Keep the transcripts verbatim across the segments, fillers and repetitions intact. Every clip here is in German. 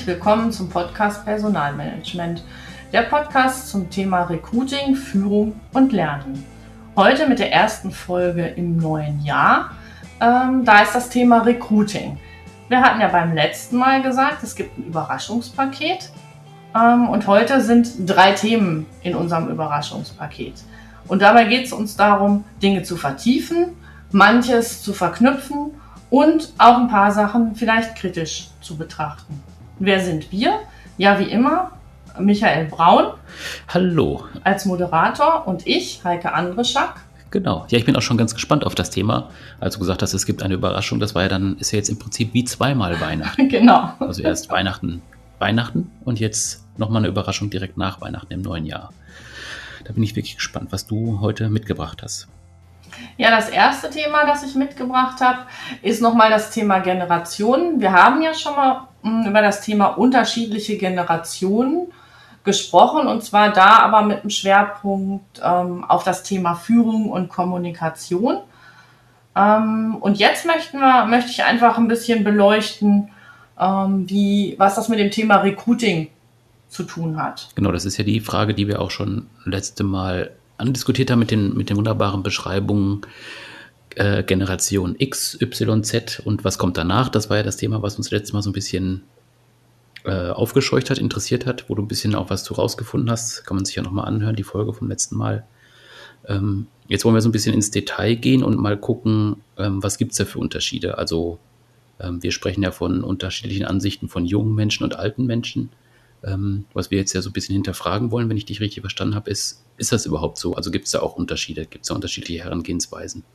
herzlich willkommen zum Podcast Personalmanagement, der Podcast zum Thema Recruiting, Führung und Lernen. Heute mit der ersten Folge im neuen Jahr, ähm, da ist das Thema Recruiting. Wir hatten ja beim letzten Mal gesagt, es gibt ein Überraschungspaket ähm, und heute sind drei Themen in unserem Überraschungspaket. Und dabei geht es uns darum, Dinge zu vertiefen, manches zu verknüpfen und auch ein paar Sachen vielleicht kritisch zu betrachten. Wer sind wir? Ja, wie immer, Michael Braun. Hallo. Als Moderator und ich, Heike Andreschak. Genau. Ja, ich bin auch schon ganz gespannt auf das Thema. Als du gesagt hast, es gibt eine Überraschung, das war ja dann, ist ja jetzt im Prinzip wie zweimal Weihnachten. Genau. Also erst Weihnachten, Weihnachten und jetzt nochmal eine Überraschung direkt nach Weihnachten im neuen Jahr. Da bin ich wirklich gespannt, was du heute mitgebracht hast. Ja, das erste Thema, das ich mitgebracht habe, ist nochmal das Thema Generationen. Wir haben ja schon mal mh, über das Thema unterschiedliche Generationen gesprochen und zwar da aber mit einem Schwerpunkt ähm, auf das Thema Führung und Kommunikation. Ähm, und jetzt möchten wir, möchte ich einfach ein bisschen beleuchten, ähm, wie, was das mit dem Thema Recruiting zu tun hat. Genau, das ist ja die Frage, die wir auch schon letzte Mal andiskutiert haben mit den, mit den wunderbaren Beschreibungen äh, Generation X, Y, Z und was kommt danach. Das war ja das Thema, was uns letztes Mal so ein bisschen äh, aufgescheucht hat, interessiert hat, wo du ein bisschen auch was zu rausgefunden hast. Kann man sich ja nochmal anhören, die Folge vom letzten Mal. Ähm, jetzt wollen wir so ein bisschen ins Detail gehen und mal gucken, ähm, was gibt es da für Unterschiede. Also ähm, wir sprechen ja von unterschiedlichen Ansichten von jungen Menschen und alten Menschen. Ähm, was wir jetzt ja so ein bisschen hinterfragen wollen, wenn ich dich richtig verstanden habe, ist, ist das überhaupt so? Also gibt es da auch Unterschiede? Gibt es da unterschiedliche Herangehensweisen?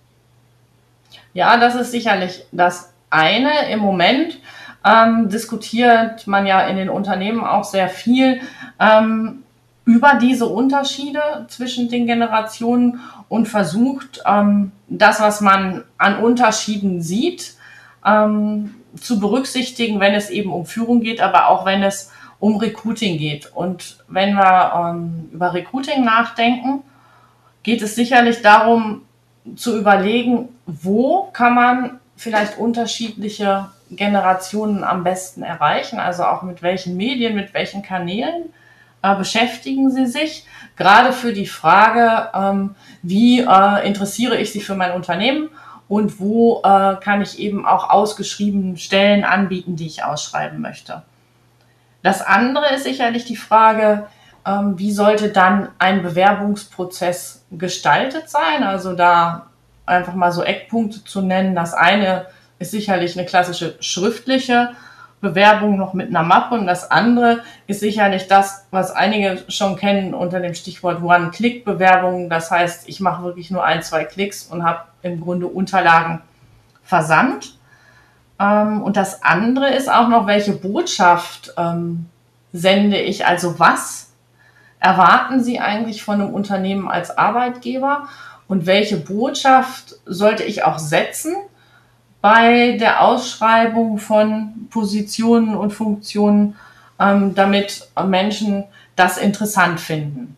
Ja, das ist sicherlich das eine. Im Moment ähm, diskutiert man ja in den Unternehmen auch sehr viel ähm, über diese Unterschiede zwischen den Generationen und versucht, ähm, das, was man an Unterschieden sieht, ähm, zu berücksichtigen, wenn es eben um Führung geht, aber auch wenn es um Recruiting geht. Und wenn wir ähm, über Recruiting nachdenken, geht es sicherlich darum, zu überlegen, wo kann man vielleicht unterschiedliche Generationen am besten erreichen, also auch mit welchen Medien, mit welchen Kanälen äh, beschäftigen sie sich. Gerade für die Frage, ähm, wie äh, interessiere ich sie für mein Unternehmen und wo äh, kann ich eben auch ausgeschriebene Stellen anbieten, die ich ausschreiben möchte. Das andere ist sicherlich die Frage, ähm, wie sollte dann ein Bewerbungsprozess gestaltet sein? Also da einfach mal so Eckpunkte zu nennen. Das eine ist sicherlich eine klassische schriftliche Bewerbung noch mit einer Mappe und das andere ist sicherlich das, was einige schon kennen unter dem Stichwort One-Click-Bewerbung. Das heißt, ich mache wirklich nur ein, zwei Klicks und habe im Grunde Unterlagen versandt. Und das andere ist auch noch, welche Botschaft ähm, sende ich, also was erwarten Sie eigentlich von einem Unternehmen als Arbeitgeber und welche Botschaft sollte ich auch setzen bei der Ausschreibung von Positionen und Funktionen, ähm, damit Menschen das interessant finden.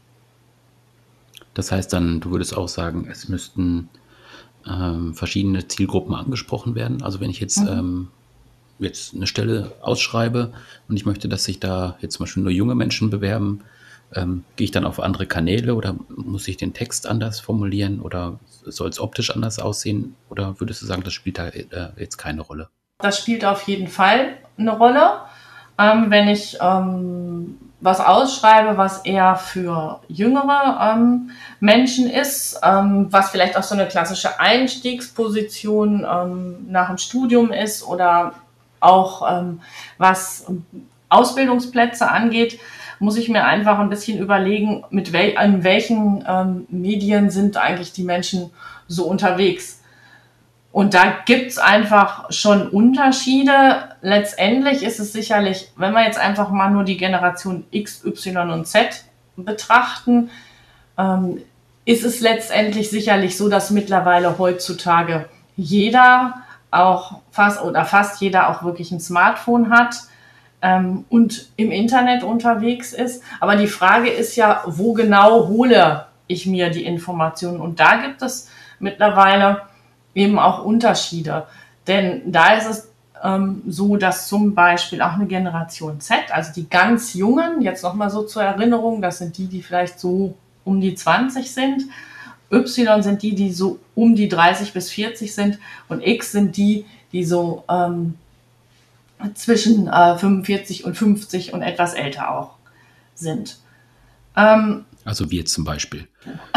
Das heißt dann, du würdest auch sagen, es müssten Ähm, verschiedene Zielgruppen angesprochen werden. Also wenn ich jetzt, mhm. ähm, jetzt eine Stelle ausschreibe und ich möchte, dass sich da jetzt zum Beispiel nur junge Menschen bewerben, ähm, gehe ich dann auf andere Kanäle oder muss ich den Text anders formulieren oder soll es optisch anders aussehen? Oder würdest du sagen, das spielt da äh, jetzt keine Rolle? Das spielt auf jeden Fall eine Rolle. Ähm, wenn ich ähm, was ausschreibe, was eher für jüngere ähm, Menschen ist, ähm, was vielleicht auch so eine klassische Einstiegsposition ähm, nach dem Studium ist oder auch ähm, was Ausbildungsplätze angeht, muss ich mir einfach ein bisschen überlegen, mit wel- in welchen ähm, Medien sind eigentlich die Menschen so unterwegs. Und da gibt's einfach schon Unterschiede. Letztendlich ist es sicherlich, wenn wir jetzt einfach mal nur die Generation X, Y und Z betrachten, ähm, ist es letztendlich sicherlich so, dass mittlerweile heutzutage jeder auch fast oder fast jeder auch wirklich ein Smartphone hat ähm, und im Internet unterwegs ist. Aber die Frage ist ja, wo genau hole ich mir die Informationen? Und da gibt es mittlerweile eben auch Unterschiede. Denn da ist es ähm, so, dass zum Beispiel auch eine Generation Z, also die ganz Jungen, jetzt nochmal so zur Erinnerung, das sind die, die vielleicht so um die zwanzig sind, Y sind die, die so um die dreißig bis vierzig sind und X sind die, die so ähm, zwischen äh, fünfundvierzig und fünfzig und etwas älter auch sind. Ähm, also wir zum Beispiel.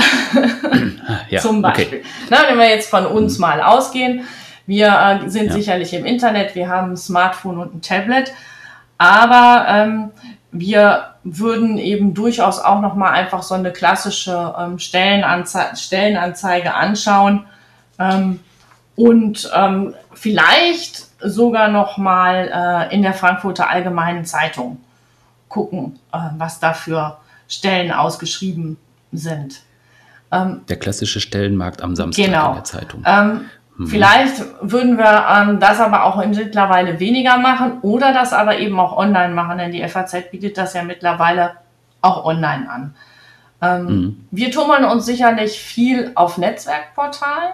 Ja, zum Beispiel. Okay. Na, wenn wir jetzt von uns mhm. mal ausgehen, wir äh, sind ja. sicherlich im Internet, wir haben ein Smartphone und ein Tablet, aber ähm, wir würden eben durchaus auch nochmal einfach so eine klassische ähm, Stellenanze- Stellenanzeige anschauen ähm, und ähm, vielleicht sogar nochmal äh, in der Frankfurter Allgemeinen Zeitung gucken, äh, was da für Stellen ausgeschrieben sind. Ähm, der klassische Stellenmarkt am Samstag genau. in der Zeitung. Ähm, mhm. Vielleicht würden wir ähm, das aber auch mittlerweile weniger machen oder das aber eben auch online machen, denn die F A Z bietet das ja mittlerweile auch online an. Ähm, mhm. Wir tummeln uns sicherlich viel auf Netzwerkportalen,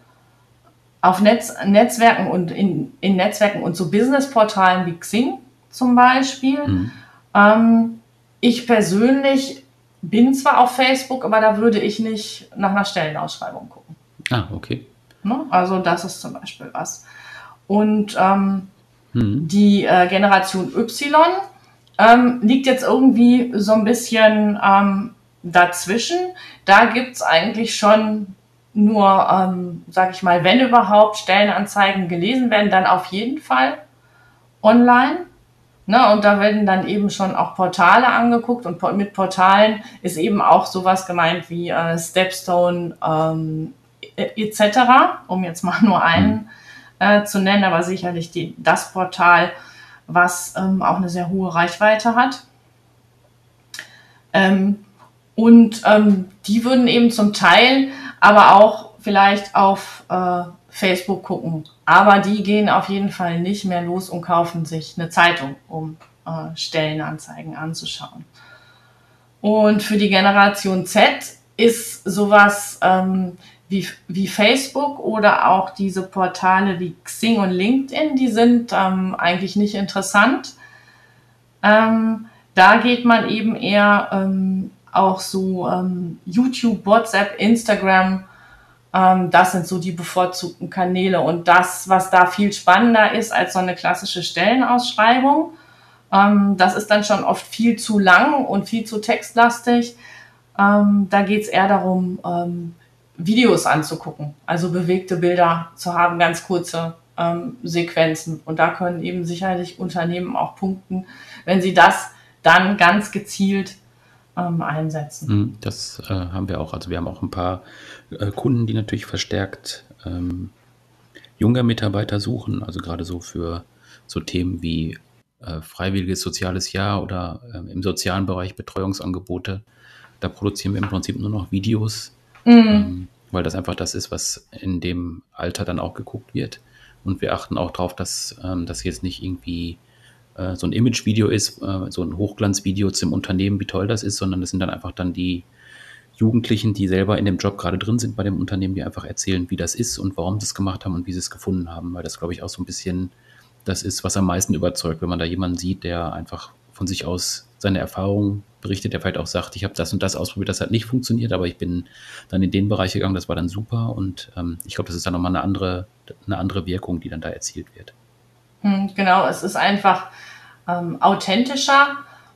auf Netz, Netzwerken und in, in Netzwerken und so Businessportalen wie Xing zum Beispiel. Mhm. Ähm, ich persönlich bin zwar auf Facebook, aber da würde ich nicht nach einer Stellenausschreibung gucken. Ah, okay. Ne? Also das ist zum Beispiel was. Und ähm, mhm. die äh, Generation Y ähm, liegt jetzt irgendwie so ein bisschen ähm, dazwischen. Da gibt's eigentlich schon nur, ähm, sag ich mal, wenn überhaupt Stellenanzeigen gelesen werden, dann auf jeden Fall online. Ne, und da werden dann eben schon auch Portale angeguckt und mit Portalen ist eben auch sowas gemeint wie äh, Stepstone ähm, et cetera, um jetzt mal nur einen äh, zu nennen, aber sicherlich die, das Portal, was ähm, auch eine sehr hohe Reichweite hat. Ähm, und ähm, die würden eben zum Teil aber auch vielleicht auf äh, Facebook gucken. Aber die gehen auf jeden Fall nicht mehr los und kaufen sich eine Zeitung, um äh, Stellenanzeigen anzuschauen. Und für die Generation Z ist sowas ähm, wie, wie Facebook oder auch diese Portale wie Xing und LinkedIn, die sind ähm, eigentlich nicht interessant. Ähm, da geht man eben eher ähm, auch so ähm, YouTube, WhatsApp, Instagram. Das sind so die bevorzugten Kanäle und das, was da viel spannender ist als so eine klassische Stellenausschreibung, das ist dann schon oft viel zu lang und viel zu textlastig. Da geht es eher darum, Videos anzugucken, also bewegte Bilder zu haben, ganz kurze Sequenzen. Und da können eben sicherlich Unternehmen auch punkten, wenn sie das dann ganz gezielt einsetzen. Das äh, haben wir auch. Also wir haben auch ein paar äh, Kunden, die natürlich verstärkt ähm, junge Mitarbeiter suchen. Also gerade so für so Themen wie äh, freiwilliges soziales Jahr oder äh, im sozialen Bereich Betreuungsangebote. Da produzieren wir im Prinzip nur noch Videos, mhm. ähm, weil das einfach das ist, was in dem Alter dann auch geguckt wird. Und wir achten auch darauf, dass ähm, das jetzt nicht irgendwie so ein Imagevideo ist, so ein Hochglanzvideo zum Unternehmen, wie toll das ist, sondern das sind dann einfach dann die Jugendlichen, die selber in dem Job gerade drin sind bei dem Unternehmen, die einfach erzählen, wie das ist und warum sie es gemacht haben und wie sie es gefunden haben, weil das, glaube ich, auch so ein bisschen das ist, was am meisten überzeugt, wenn man da jemanden sieht, der einfach von sich aus seine Erfahrungen berichtet, der vielleicht auch sagt, ich habe das und das ausprobiert, das hat nicht funktioniert, aber ich bin dann in den Bereich gegangen, das war dann super und ähm, ich glaube, das ist dann nochmal eine andere, eine andere Wirkung, die dann da erzielt wird. Hm, genau, es ist einfach ähm, authentischer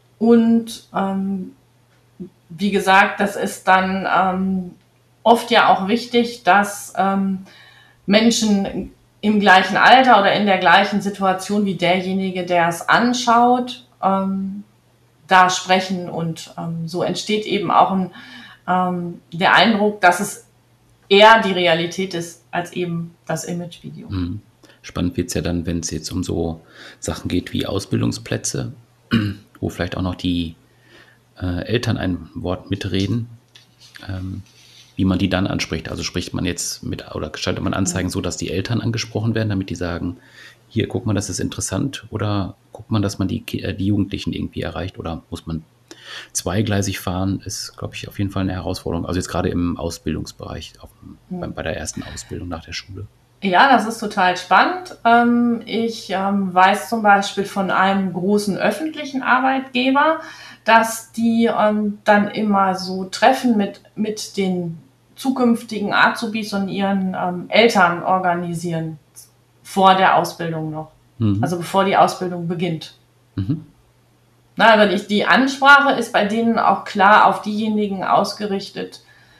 und ähm, wie gesagt, das ist dann ähm, oft ja auch wichtig, dass ähm, Menschen im gleichen Alter oder in der gleichen Situation wie derjenige, der es anschaut, ähm, da sprechen und ähm, so entsteht eben auch ein, ähm, der Eindruck, dass es eher die Realität ist als eben das Imagevideo. Mhm. Spannend wird es ja dann, wenn es jetzt um so Sachen geht wie Ausbildungsplätze, wo vielleicht auch noch die äh, Eltern ein Wort mitreden, ähm, wie man die dann anspricht. Also spricht man jetzt mit oder gestaltet man Anzeigen so, dass die Eltern angesprochen werden, damit die sagen, hier, guck mal, das ist interessant, oder guckt man, dass man die, äh, die Jugendlichen irgendwie erreicht, oder muss man zweigleisig fahren, ist, glaube ich, auf jeden Fall eine Herausforderung. Also jetzt gerade im Ausbildungsbereich, auf, mhm. bei, bei der ersten Ausbildung nach der Schule. Ja, das ist total spannend. Ähm, ich ähm, weiß zum Beispiel von einem großen öffentlichen Arbeitgeber, dass die ähm, dann immer so Treffen mit, mit den zukünftigen Azubis und ihren ähm, Eltern organisieren, vor der Ausbildung noch. Mhm. Also bevor die Ausbildung beginnt. Mhm. Na, aber die, die Ansprache ist bei denen auch klar auf diejenigen ausgerichtet,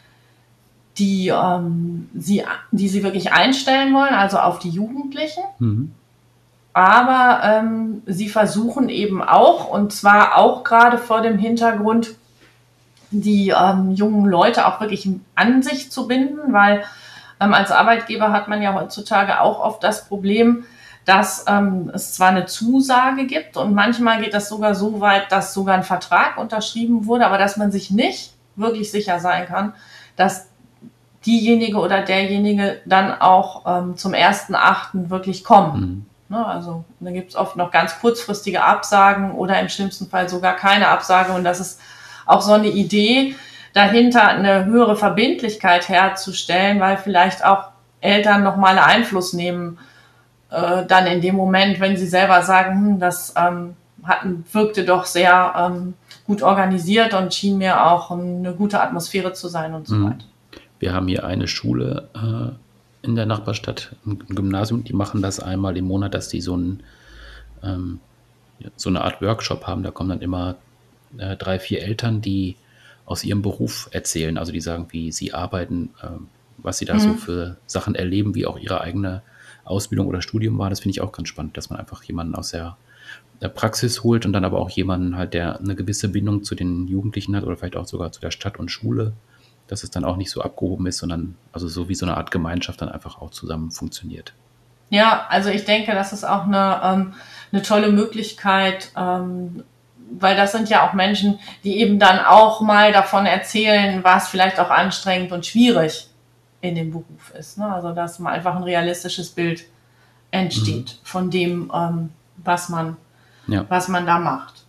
die, ähm, sie, die sie wirklich einstellen wollen, also auf die Jugendlichen. Mhm. Aber ähm, sie versuchen eben auch, und zwar auch gerade vor dem Hintergrund, die ähm, jungen Leute auch wirklich an sich zu binden, weil ähm, als Arbeitgeber hat man ja heutzutage auch oft das Problem, dass ähm, es zwar eine Zusage gibt und manchmal geht das sogar so weit, dass sogar ein Vertrag unterschrieben wurde, aber dass man sich nicht wirklich sicher sein kann, dass diejenige oder derjenige dann auch ähm, zum ersten Achten wirklich kommen. Mhm. Ne, also da gibt es oft noch ganz kurzfristige Absagen oder im schlimmsten Fall sogar keine Absage. Und das ist auch so eine Idee dahinter, eine höhere Verbindlichkeit herzustellen, weil vielleicht auch Eltern nochmal einen Einfluss nehmen, äh, dann in dem Moment, wenn sie selber sagen, hm, das ähm, hat, wirkte doch sehr ähm, gut organisiert und schien mir auch eine gute Atmosphäre zu sein und so Mhm. weiter. Wir haben hier eine Schule äh, in der Nachbarstadt, ein Gymnasium, die machen das einmal im Monat, dass die so, ein, ähm, so eine Art Workshop haben. Da kommen dann immer äh, drei, vier Eltern, die aus ihrem Beruf erzählen. Also die sagen, wie sie arbeiten, äh, was sie da mhm. so für Sachen erleben, wie auch ihre eigene Ausbildung oder Studium war. Das finde ich auch ganz spannend, dass man einfach jemanden aus der, der Praxis holt und dann aber auch jemanden halt, der eine gewisse Bindung zu den Jugendlichen hat oder vielleicht auch sogar zu der Stadt und Schule, dass es dann auch nicht so abgehoben ist, sondern also so wie so eine Art Gemeinschaft dann einfach auch zusammen funktioniert. Ja, also ich denke, das ist auch eine, ähm, eine tolle Möglichkeit, ähm, weil das sind ja auch Menschen, die eben dann auch mal davon erzählen, was vielleicht auch anstrengend und schwierig in dem Beruf ist. Ne? Also dass mal einfach ein realistisches Bild entsteht mhm. von dem, ähm, was man, ja. was man da macht.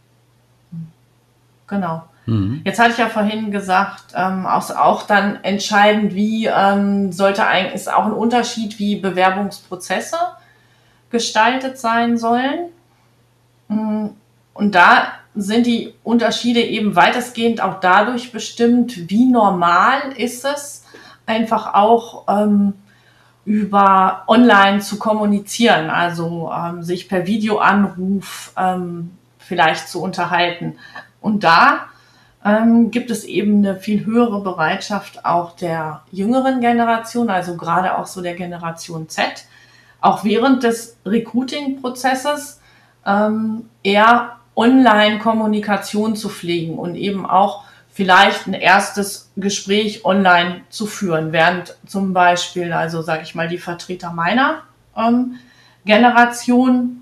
Genau. Mhm. Jetzt hatte ich ja vorhin gesagt, ähm, auch, auch dann entscheidend, wie ähm, sollte eigentlich, ist auch ein Unterschied, wie Bewerbungsprozesse gestaltet sein sollen. Und da sind die Unterschiede eben weitestgehend auch dadurch bestimmt, wie normal ist es, einfach auch ähm, über online zu kommunizieren, also ähm, sich per Videoanruf ähm, vielleicht zu unterhalten. Und da ähm, gibt es eben eine viel höhere Bereitschaft auch der jüngeren Generation, also gerade auch so der Generation Z, auch während des Recruiting-Prozesses ähm, eher Online-Kommunikation zu pflegen und eben auch vielleicht ein erstes Gespräch online zu führen, während zum Beispiel, also sage ich mal, die Vertreter meiner ähm, Generation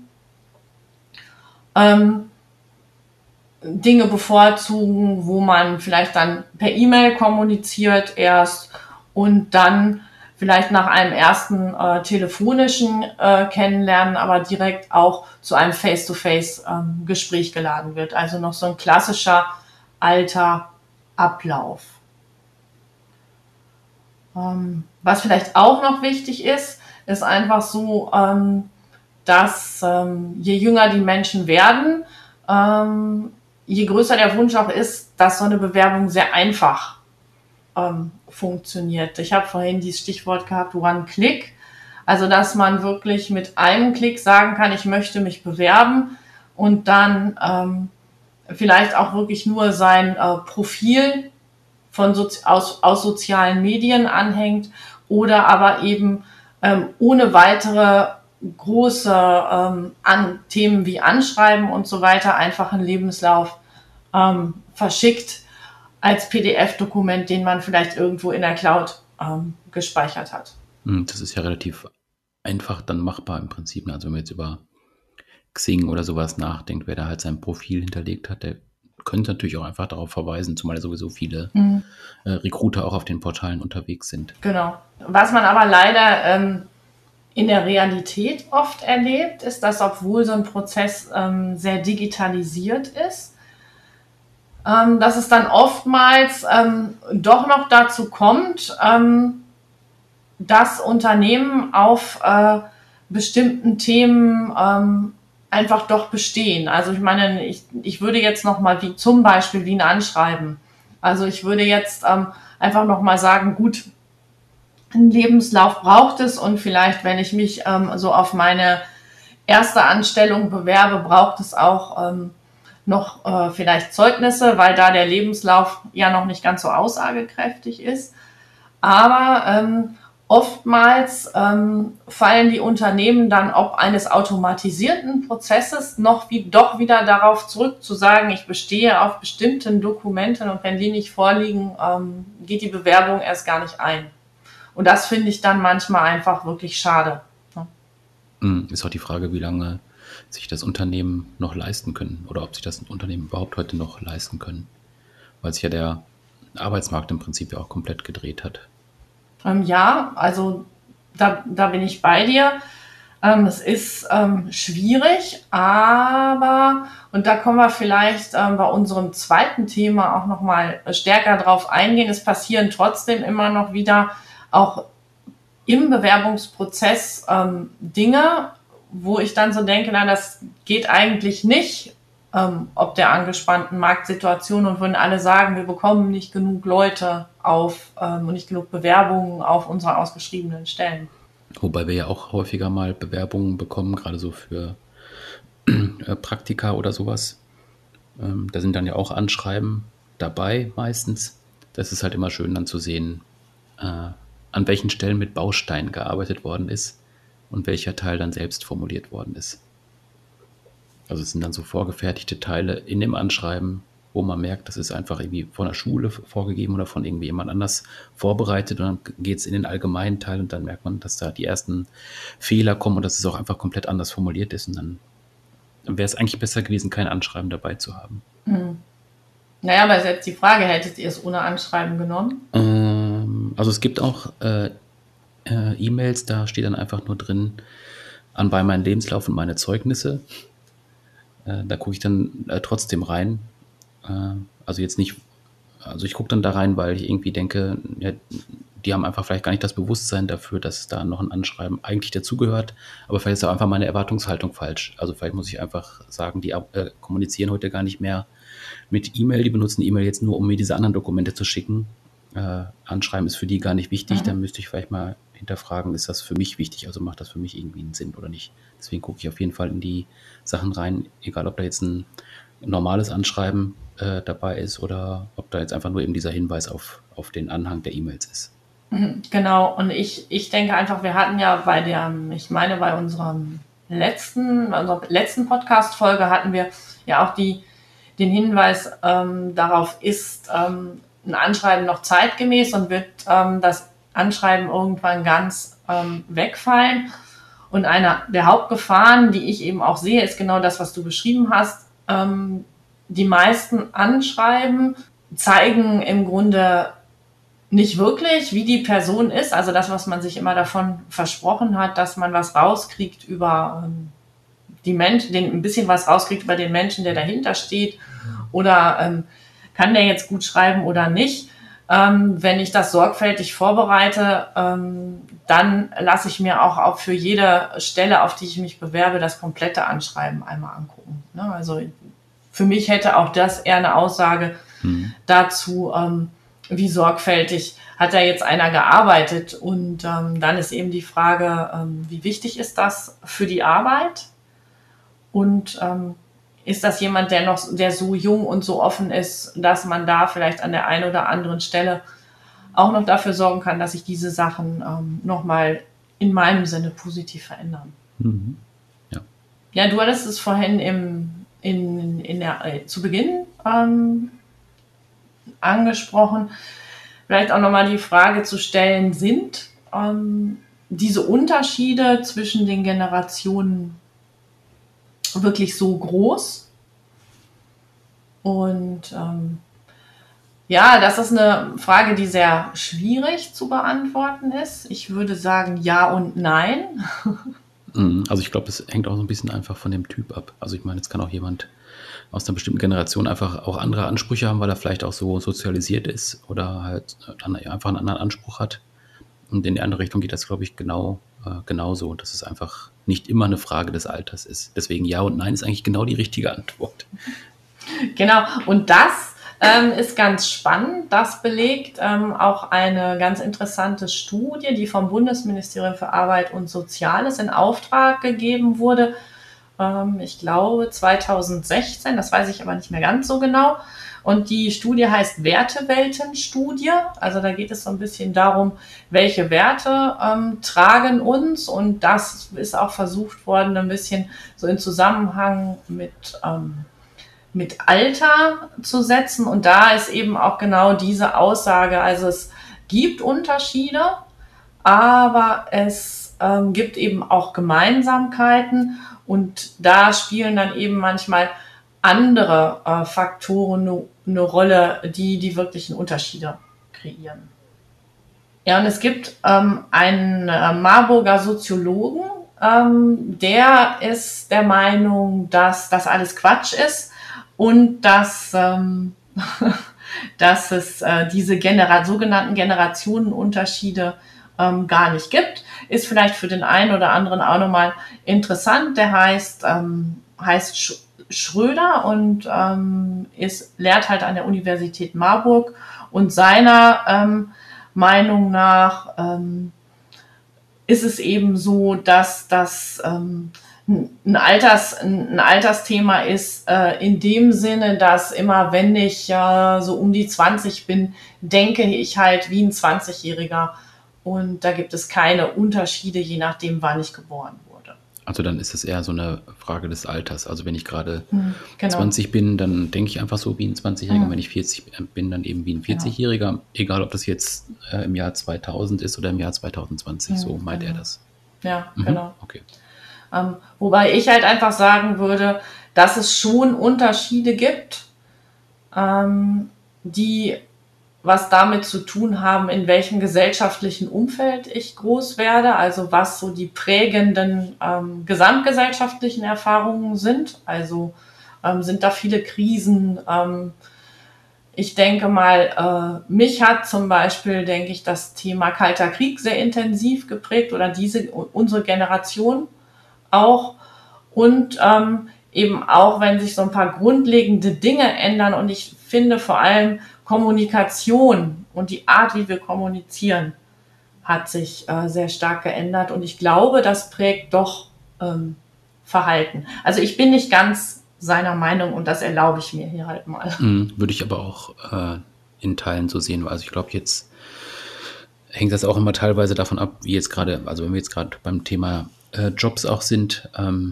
ähm, Dinge bevorzugen, wo man vielleicht dann per E-Mail kommuniziert erst und dann vielleicht nach einem ersten äh, telefonischen äh, Kennenlernen, aber direkt auch zu einem Face-to-Face-Gespräch ähm, geladen wird. Also noch so ein klassischer alter Ablauf. Ähm, was vielleicht auch noch wichtig ist, ist einfach so, ähm, dass ähm, je jünger die Menschen werden, ähm, je größer der Wunsch auch ist, dass so eine Bewerbung sehr einfach ähm, funktioniert. Ich habe vorhin dieses Stichwort gehabt, One-Click. Also, dass man wirklich mit einem Klick sagen kann, ich möchte mich bewerben und dann ähm, vielleicht auch wirklich nur sein äh, Profil von Sozi- aus, aus sozialen Medien anhängt oder aber eben ähm, ohne weitere große ähm, an, Themen wie Anschreiben und so weiter einfach einen Lebenslauf ähm, verschickt als P D F-Dokument, den man vielleicht irgendwo in der Cloud ähm, gespeichert hat. Das ist ja relativ einfach dann machbar im Prinzip. Also wenn man jetzt über Xing oder sowas nachdenkt, wer da halt sein Profil hinterlegt hat, der könnte natürlich auch einfach darauf verweisen, zumal sowieso viele mhm. äh, Recruiter auch auf den Portalen unterwegs sind. Genau. Was man aber leider ähm, in der Realität oft erlebt, ist, dass obwohl so ein Prozess ähm, sehr digitalisiert ist, ähm, dass es dann oftmals ähm, doch noch dazu kommt, ähm, das Unternehmen auf äh, bestimmten Themen ähm, einfach doch bestehen. Also ich meine, ich, ich würde jetzt nochmal wie zum Beispiel wie ein Anschreiben. Also ich würde jetzt ähm, einfach nochmal sagen, gut, einen Lebenslauf braucht es und vielleicht, wenn ich mich ähm, so auf meine erste Anstellung bewerbe, braucht es auch ähm, noch äh, vielleicht Zeugnisse, weil da der Lebenslauf ja noch nicht ganz so aussagekräftig ist. Aber ähm, oftmals ähm, fallen die Unternehmen dann ob eines automatisierten Prozesses noch wie, doch wieder darauf zurück, zu sagen, ich bestehe auf bestimmten Dokumenten und wenn die nicht vorliegen, ähm, geht die Bewerbung erst gar nicht ein. Und das finde ich dann manchmal einfach wirklich schade. Ist auch die Frage, wie lange sich das Unternehmen noch leisten können oder ob sich das Unternehmen überhaupt heute noch leisten können, weil sich ja der Arbeitsmarkt im Prinzip ja auch komplett gedreht hat. Ähm, ja, also da, da bin ich bei dir. Ähm, es ist ähm, schwierig, aber, und da kommen wir vielleicht ähm, bei unserem zweiten Thema auch nochmal stärker drauf eingehen, es passieren trotzdem immer noch wieder auch im Bewerbungsprozess ähm, Dinge, wo ich dann so denke, na, das geht eigentlich nicht, ähm, ob der angespannten Marktsituation und würden alle sagen, wir bekommen nicht genug Leute auf ähm, und nicht genug Bewerbungen auf unsere ausgeschriebenen Stellen. Wobei wir ja auch häufiger mal Bewerbungen bekommen, gerade so für äh, Praktika oder sowas. Ähm, da sind dann ja auch Anschreiben dabei meistens. Das ist halt immer schön dann zu sehen, äh, an welchen Stellen mit Bausteinen gearbeitet worden ist und welcher Teil dann selbst formuliert worden ist. Also es sind dann so vorgefertigte Teile in dem Anschreiben, wo man merkt, das ist einfach irgendwie von der Schule vorgegeben oder von irgendwie jemand anders vorbereitet und dann geht es in den allgemeinen Teil und dann merkt man, dass da die ersten Fehler kommen und dass es auch einfach komplett anders formuliert ist und dann wäre es eigentlich besser gewesen, kein Anschreiben dabei zu haben. Hm. Naja, aber jetzt die Frage, hättet ihr es ohne Anschreiben genommen? Ähm, also es gibt auch äh, äh, E-Mails, da steht dann einfach nur drin, anbei meinen Lebenslauf und meine Zeugnisse. Äh, da gucke ich dann äh, trotzdem rein. Äh, also jetzt nicht, also ich gucke dann da rein, weil ich irgendwie denke, ja, die haben einfach vielleicht gar nicht das Bewusstsein dafür, dass da noch ein Anschreiben eigentlich dazugehört. Aber vielleicht ist auch einfach meine Erwartungshaltung falsch. Also vielleicht muss ich einfach sagen, die äh, kommunizieren heute gar nicht mehr mit E-Mail, die benutzen E-Mail jetzt nur, um mir diese anderen Dokumente zu schicken. Äh, Anschreiben ist für die gar nicht wichtig, mhm. Dann müsste ich vielleicht mal hinterfragen, ist das für mich wichtig, also macht das für mich irgendwie einen Sinn oder nicht. Deswegen gucke ich auf jeden Fall in die Sachen rein, egal ob da jetzt ein normales Anschreiben äh, dabei ist oder ob da jetzt einfach nur eben dieser Hinweis auf, auf den Anhang der E-Mails ist. Genau, und ich, ich denke einfach, wir hatten ja bei der, ich meine bei unserem letzten, unserer letzten Podcast-Folge hatten wir ja auch die den Hinweis ähm, darauf, ist ähm, ein Anschreiben noch zeitgemäß und wird ähm, das Anschreiben irgendwann ganz ähm, wegfallen. Und eine der Hauptgefahren, die ich eben auch sehe, ist genau das, was du beschrieben hast. Ähm, die meisten Anschreiben zeigen im Grunde nicht wirklich, wie die Person ist. Also das, was man sich immer davon versprochen hat, dass man was rauskriegt über ähm, die Menschen, den, ein bisschen was rauskriegt über den Menschen, der dahinter steht, oder ähm, kann der jetzt gut schreiben oder nicht. Ähm, wenn ich das sorgfältig vorbereite, ähm, dann lasse ich mir auch, auch für jede Stelle, auf die ich mich bewerbe, das komplette Anschreiben einmal angucken. Ne? Also für mich hätte auch das eher eine Aussage mhm. dazu, ähm, wie sorgfältig hat da jetzt einer gearbeitet. Und ähm, dann ist eben die Frage, ähm, wie wichtig ist das für die Arbeit? Und ähm, ist das jemand, der noch, der so jung und so offen ist, dass man da vielleicht an der einen oder anderen Stelle auch noch dafür sorgen kann, dass sich diese Sachen ähm, nochmal in meinem Sinne positiv verändern. Mhm. Ja. Ja, du hattest es vorhin im, in, in der, äh, zu Beginn ähm, angesprochen. Vielleicht auch nochmal die Frage zu stellen, sind ähm, diese Unterschiede zwischen den Generationen wirklich so groß? Und ähm, ja, das ist eine Frage, die sehr schwierig zu beantworten ist. Ich würde sagen ja und nein. Also ich glaube, es hängt auch so ein bisschen einfach von dem Typ ab. Also ich meine, jetzt kann auch jemand aus einer bestimmten Generation einfach auch andere Ansprüche haben, weil er vielleicht auch so sozialisiert ist oder halt dann einfach einen anderen Anspruch hat. Und in die andere Richtung geht das, glaube ich, genau äh, genauso, dass es einfach nicht immer eine Frage des Alters ist. Deswegen ja und nein ist eigentlich genau die richtige Antwort. Genau, und das ähm, ist ganz spannend. Das belegt ähm, auch eine ganz interessante Studie, die vom Bundesministerium für Arbeit und Soziales in Auftrag gegeben wurde. Ähm, ich glaube zweitausendsechzehn, das weiß ich aber nicht mehr ganz so genau. Und die Studie heißt Wertewelten-Studie. Also da geht es so ein bisschen darum, welche Werte ähm, tragen uns. Und das ist auch versucht worden, ein bisschen so in Zusammenhang mit, ähm, mit Alter zu setzen. Und da ist eben auch genau diese Aussage. Also es gibt Unterschiede, aber es ähm, gibt eben auch Gemeinsamkeiten. Und da spielen dann eben manchmal andere äh, Faktoren eine ne Rolle, die die wirklichen Unterschiede kreieren. Ja, und es gibt ähm, einen äh, Marburger Soziologen, ähm, der ist der Meinung, dass das alles Quatsch ist und dass, ähm, dass es äh, diese Genera- sogenannten Generationenunterschiede ähm, gar nicht gibt. Ist vielleicht für den einen oder anderen auch nochmal interessant. Der heißt, ähm, heißt Sch- Schröder und ähm, ist, lehrt halt an der Universität Marburg und seiner ähm, Meinung nach ähm, ist es eben so, dass das ähm, ein, Alters, ein Altersthema ist, äh, in dem Sinne, dass immer wenn ich äh, so um die zwanzig bin, denke ich halt wie ein zwanzigjähriger und da gibt es keine Unterschiede, je nachdem, wann ich geboren wurde. Also dann ist es eher so eine Frage des Alters. Also wenn ich gerade Mhm, genau. zwanzig bin, dann denke ich einfach so wie ein zwanzigjähriger. Mhm. Wenn ich vierzig bin, dann eben wie ein vierzigjähriger. Genau. Egal, ob das jetzt äh, im Jahr zweitausend ist oder im Jahr zweitausendzwanzig. Mhm, so meint genau. er das. Ja, mhm. genau. Okay. Ähm, wobei ich halt einfach sagen würde, dass es schon Unterschiede gibt, ähm, die was damit zu tun haben, in welchem gesellschaftlichen Umfeld ich groß werde, also was so die prägenden ähm, gesamtgesellschaftlichen Erfahrungen sind. Also ähm, sind da viele Krisen. Ähm, ich denke mal, äh, mich hat zum Beispiel, denke ich, das Thema Kalter Krieg sehr intensiv geprägt oder diese unsere Generation auch. Und ähm, eben auch, wenn sich so ein paar grundlegende Dinge ändern und ich finde vor allem Kommunikation und die Art, wie wir kommunizieren, hat sich äh, sehr stark geändert und ich glaube, das prägt doch ähm, Verhalten. Also ich bin nicht ganz seiner Meinung und das erlaube ich mir hier halt mal. Mhm, würde ich aber auch äh, in Teilen so sehen. Also ich glaube, jetzt hängt das auch immer teilweise davon ab, wie jetzt gerade, also wenn wir jetzt gerade beim Thema äh, Jobs auch sind, ähm,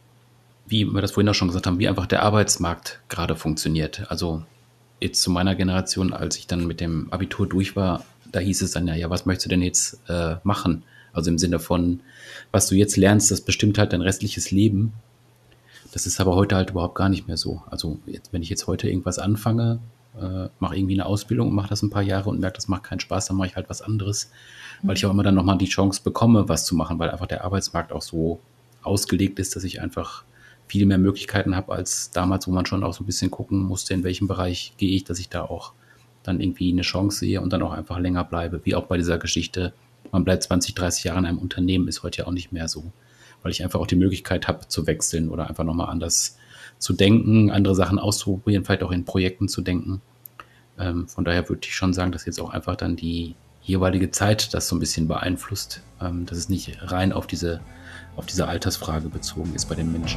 wie wir das vorhin auch schon gesagt haben, wie einfach der Arbeitsmarkt gerade funktioniert. Also jetzt zu meiner Generation, als ich dann mit dem Abitur durch war, da hieß es dann ja, ja, was möchtest du denn jetzt äh, machen? Also im Sinne von, was du jetzt lernst, das bestimmt halt dein restliches Leben. Das ist aber heute halt überhaupt gar nicht mehr so. Also jetzt, wenn ich jetzt heute irgendwas anfange, äh, mache irgendwie eine Ausbildung und mache das ein paar Jahre und merke, das macht keinen Spaß, dann mache ich halt was anderes, mhm. weil ich auch immer dann nochmal die Chance bekomme, was zu machen, weil einfach der Arbeitsmarkt auch so ausgelegt ist, dass ich einfach viel mehr Möglichkeiten habe als damals, wo man schon auch so ein bisschen gucken musste, in welchem Bereich gehe ich, dass ich da auch dann irgendwie eine Chance sehe und dann auch einfach länger bleibe. Wie auch bei dieser Geschichte, man bleibt zwanzig, dreißig Jahre in einem Unternehmen, ist heute ja auch nicht mehr so. Weil ich einfach auch die Möglichkeit habe zu wechseln oder einfach nochmal anders zu denken, andere Sachen auszuprobieren, vielleicht auch in Projekten zu denken. Ähm, von daher würde ich schon sagen, dass jetzt auch einfach dann die jeweilige Zeit das so ein bisschen beeinflusst, ähm, dass es nicht rein auf diese auf diese Altersfrage bezogen ist bei den Menschen.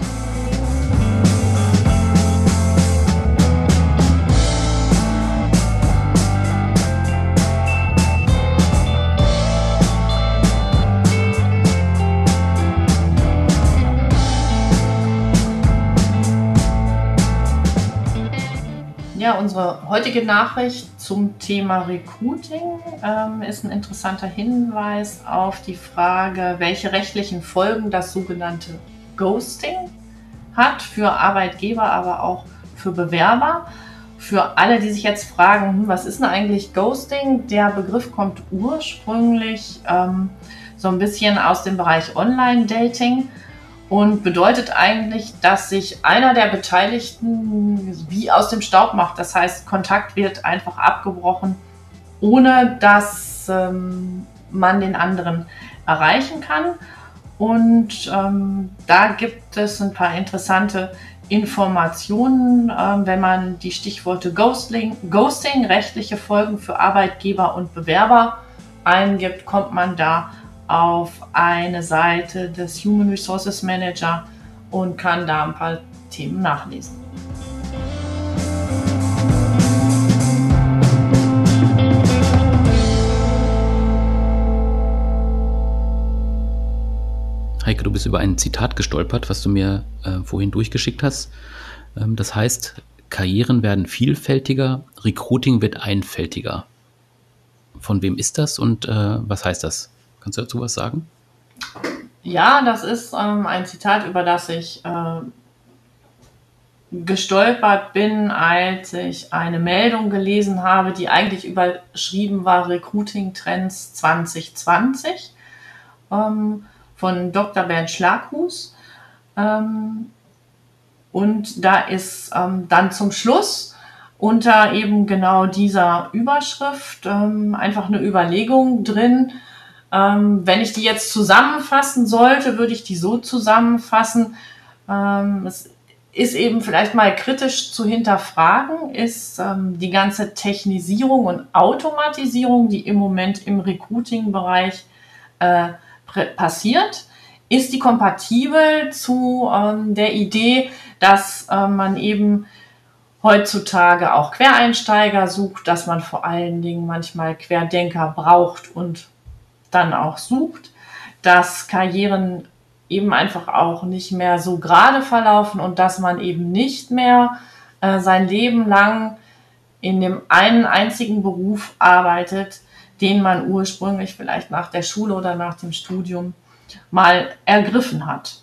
Ja, unsere heutige Nachricht zum Thema Recruiting ähm, ist ein interessanter Hinweis auf die Frage, welche rechtlichen Folgen das sogenannte Ghosting hat für Arbeitgeber, aber auch für Bewerber. Für alle, die sich jetzt fragen, hm, was ist denn eigentlich Ghosting? Der Begriff kommt ursprünglich ähm, so ein bisschen aus dem Bereich Online-Dating. Und bedeutet eigentlich, dass sich einer der Beteiligten wie aus dem Staub macht. Das heißt, Kontakt wird einfach abgebrochen, ohne dass ähm, man den anderen erreichen kann. Und ähm, da gibt es ein paar interessante Informationen, ähm, wenn man die Stichworte Ghosting, Ghosting, rechtliche Folgen für Arbeitgeber und Bewerber eingibt, kommt man da auf eine Seite des Human Resources Manager und kann da ein paar Themen nachlesen. Heike, du bist über ein Zitat gestolpert, was du mir äh, vorhin durchgeschickt hast. Ähm, das heißt, Karrieren werden vielfältiger, Recruiting wird einfältiger. Von wem ist das und äh, was heißt das? Kannst du dazu was sagen? Ja, das ist ähm, ein Zitat, über das ich äh, gestolpert bin, als ich eine Meldung gelesen habe, die eigentlich überschrieben war Recruiting Trends zwanzig zwanzig ähm, von Doktor Bernd Schlaghus. Ähm, und da ist ähm, dann zum Schluss unter eben genau dieser Überschrift ähm, einfach eine Überlegung drin. Ähm, wenn ich die jetzt zusammenfassen sollte, würde ich die so zusammenfassen. Ähm, es ist eben vielleicht mal kritisch zu hinterfragen, ist ähm, die ganze Technisierung und Automatisierung, die im Moment im Recruiting-Bereich äh, passiert, ist die kompatibel zu ähm, der Idee, dass äh, man eben heutzutage auch Quereinsteiger sucht, dass man vor allen Dingen manchmal Querdenker braucht und dann auch sucht, dass Karrieren eben einfach auch nicht mehr so gerade verlaufen und dass man eben nicht mehr äh, sein Leben lang in dem einen einzigen Beruf arbeitet, den man ursprünglich vielleicht nach der Schule oder nach dem Studium mal ergriffen hat.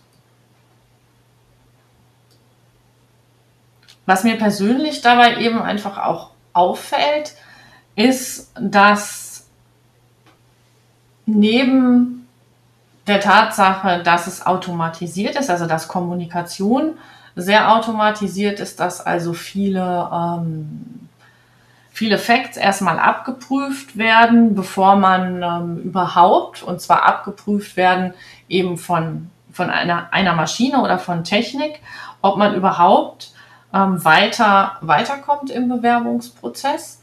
Was mir persönlich dabei eben einfach auch auffällt, ist, dass neben der Tatsache, dass es automatisiert ist, also dass Kommunikation sehr automatisiert ist, dass also viele, ähm, viele Facts erstmal abgeprüft werden, bevor man ähm, überhaupt, und zwar abgeprüft werden eben von, von einer, einer Maschine oder von Technik, ob man überhaupt ähm, weiter, weiterkommt im Bewerbungsprozess,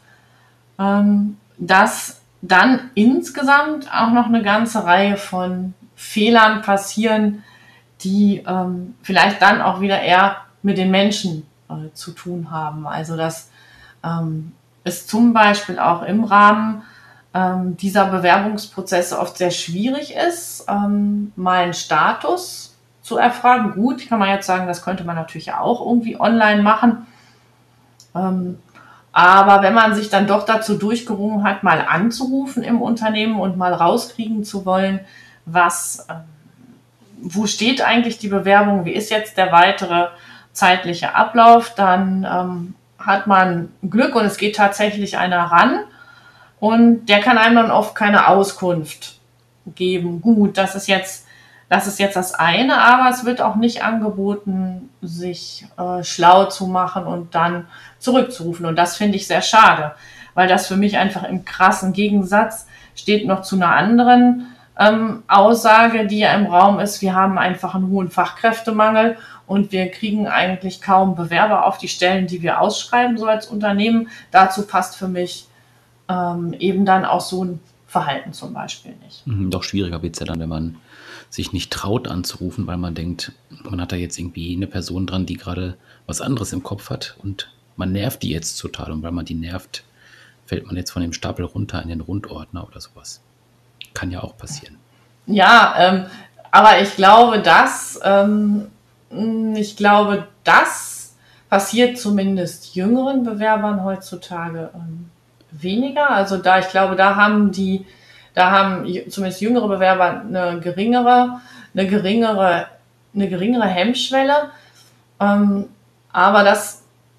ähm, dass dann insgesamt auch noch eine ganze Reihe von Fehlern passieren, die ähm, vielleicht dann auch wieder eher mit den Menschen äh, zu tun haben. Also dass ähm, es zum Beispiel auch im Rahmen ähm, dieser Bewerbungsprozesse oft sehr schwierig ist, ähm, mal einen Status zu erfragen. Gut, kann man jetzt sagen, das könnte man natürlich auch irgendwie online machen. Ähm, Aber wenn man sich dann doch dazu durchgerungen hat, mal anzurufen im Unternehmen und mal rauskriegen zu wollen, was, ähm, wo steht eigentlich die Bewerbung, wie ist jetzt der weitere zeitliche Ablauf, dann ähm, hat man Glück und es geht tatsächlich einer ran und der kann einem dann oft keine Auskunft geben. Gut, das ist jetzt, das ist jetzt das eine, aber es wird auch nicht angeboten, sich äh, schlau zu machen und dann zurückzurufen. Und das finde ich sehr schade, weil das für mich einfach im krassen Gegensatz steht noch zu einer anderen ähm, Aussage, die ja im Raum ist. Wir haben einfach einen hohen Fachkräftemangel und wir kriegen eigentlich kaum Bewerber auf die Stellen, die wir ausschreiben, so als Unternehmen. Dazu passt für mich ähm, eben dann auch so ein Verhalten zum Beispiel nicht. Mhm, doch schwieriger wird es ja dann, wenn man sich nicht traut anzurufen, weil man denkt, man hat da jetzt irgendwie eine Person dran, die gerade was anderes im Kopf hat und man nervt die jetzt total. Und weil man die nervt, fällt man jetzt von dem Stapel runter in den Rundordner oder sowas. Kann ja auch passieren. Ja, ähm, aber ich glaube, dass ähm, ich glaube, das passiert zumindest jüngeren Bewerbern heutzutage ähm, weniger. Also da, ich glaube, da haben die, da haben zumindest jüngere Bewerber eine geringere, eine geringere, eine geringere Hemmschwelle. Ähm, aber das,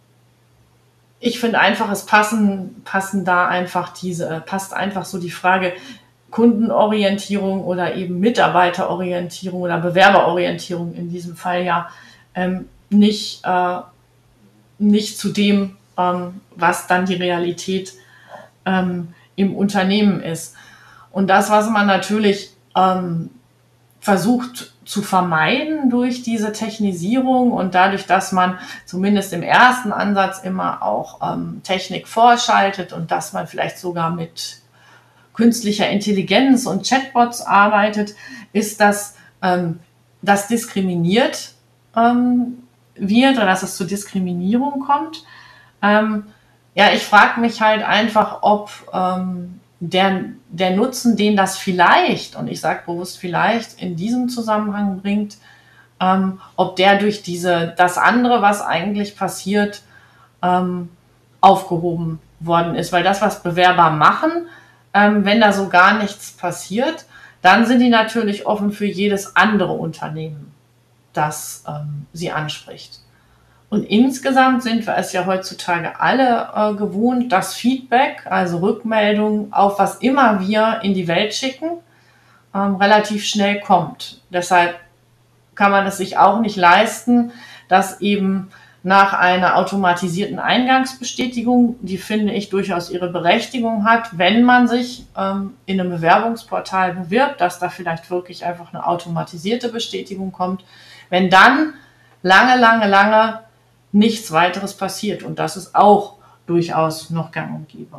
ich finde einfach, es passen, passen da einfach diese, passt einfach so die Frage Kundenorientierung oder eben Mitarbeiterorientierung oder Bewerberorientierung in diesem Fall ja ähm, nicht, äh, nicht zu dem, ähm, was dann die Realität ähm, im Unternehmen ist. Und das, was man natürlich ähm, versucht zu vermeiden durch diese Technisierung und dadurch, dass man zumindest im ersten Ansatz immer auch ähm, Technik vorschaltet und dass man vielleicht sogar mit künstlicher Intelligenz und Chatbots arbeitet, ist, dass ähm, das diskriminiert ähm, wird oder dass es zu Diskriminierung kommt. Ähm, ja, ich frage mich halt einfach, ob ähm, der, der Nutzen, den das vielleicht, und ich sage bewusst vielleicht, in diesem Zusammenhang bringt, ähm, ob der durch diese, das andere, was eigentlich passiert, ähm, aufgehoben worden ist. Weil das, was Bewerber machen, ähm, wenn da so gar nichts passiert, dann sind die natürlich offen für jedes andere Unternehmen, das ähm, sie anspricht. Und insgesamt sind wir es ja heutzutage alle äh, gewohnt, dass Feedback, also Rückmeldung auf was immer wir in die Welt schicken, ähm, relativ schnell kommt. Deshalb kann man es sich auch nicht leisten, dass eben nach einer automatisierten Eingangsbestätigung, die finde ich durchaus ihre Berechtigung hat, wenn man sich ähm, in einem Bewerbungsportal bewirbt, dass da vielleicht wirklich einfach eine automatisierte Bestätigung kommt, wenn dann lange, lange, lange nichts weiteres passiert. Und das ist auch durchaus noch gang und gäbe.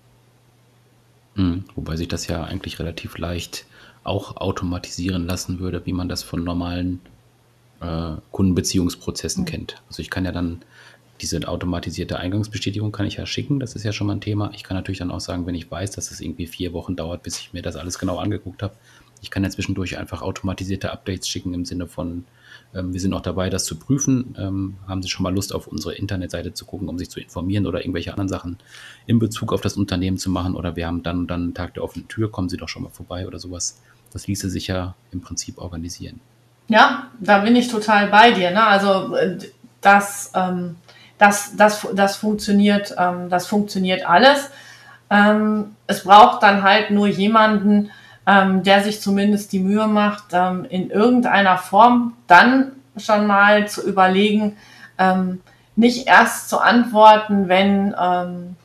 Mhm. Wobei sich das ja eigentlich relativ leicht auch automatisieren lassen würde, wie man das von normalen äh, Kundenbeziehungsprozessen mhm. kennt. Also ich kann ja dann diese automatisierte Eingangsbestätigung kann ich ja schicken, das ist ja schon mal ein Thema. Ich kann natürlich dann auch sagen, wenn ich weiß, dass es irgendwie vier Wochen dauert, bis ich mir das alles genau angeguckt habe, ich kann ja zwischendurch einfach automatisierte Updates schicken im Sinne von, ähm, wir sind noch dabei, das zu prüfen. Ähm, haben Sie schon mal Lust, auf unsere Internetseite zu gucken, um sich zu informieren oder irgendwelche anderen Sachen in Bezug auf das Unternehmen zu machen? Oder wir haben dann und dann einen Tag der offenen Tür, kommen Sie doch schon mal vorbei oder sowas. Das ließe sich ja im Prinzip organisieren. Ja, da bin ich total bei dir. Ne? Also das, ähm, das, das, das funktioniert, ähm, das funktioniert alles. Ähm, es braucht dann halt nur jemanden, ähm, der sich zumindest die Mühe macht, ähm, in irgendeiner Form dann schon mal zu überlegen, ähm, nicht erst zu antworten, wenn ähm,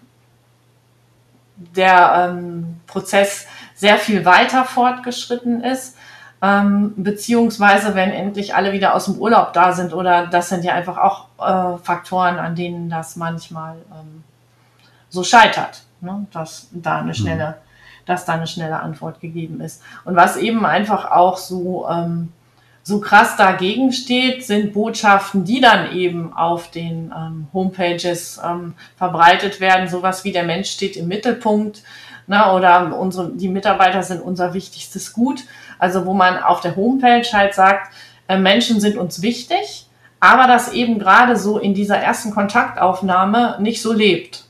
der ähm, Prozess sehr viel weiter fortgeschritten ist, ähm, beziehungsweise wenn endlich alle wieder aus dem Urlaub da sind, oder das sind ja einfach auch äh, Faktoren, an denen das manchmal ähm, so scheitert, ne? dass da eine schnelle, dass da eine schnelle Antwort gegeben ist. Und was eben einfach auch so ähm, so krass dagegen steht, sind Botschaften, die dann eben auf den ähm, Homepages ähm, verbreitet werden, sowas wie der Mensch steht im Mittelpunkt, ne, oder unsere, die Mitarbeiter sind unser wichtigstes Gut. Also wo man auf der Homepage halt sagt, äh, Menschen sind uns wichtig, aber das eben gerade so in dieser ersten Kontaktaufnahme nicht so lebt.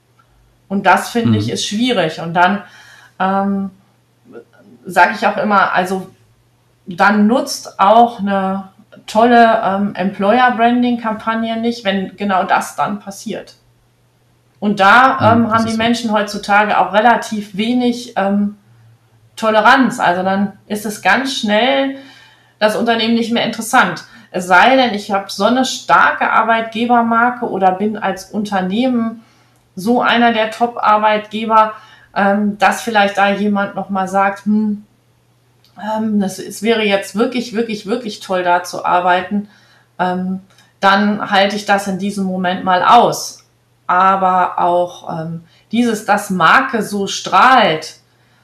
Und das, finde mhm. ich, ist schwierig. Und dann ähm, sage ich auch immer, also dann nutzt auch eine tolle ähm, Employer-Branding-Kampagne nicht, wenn genau das dann passiert. Und da ähm, ja, haben die so. Menschen heutzutage auch relativ wenig ähm, Toleranz. Also dann ist es ganz schnell das Unternehmen nicht mehr interessant. Es sei denn, ich habe so eine starke Arbeitgebermarke oder bin als Unternehmen so einer der Top-Arbeitgeber, ähm, dass vielleicht da jemand nochmal sagt, hm, ähm, das, es wäre jetzt wirklich, wirklich, wirklich toll, da zu arbeiten, ähm, dann halte ich das in diesem Moment mal aus. Aber auch ähm, dieses, dass Marke so strahlt,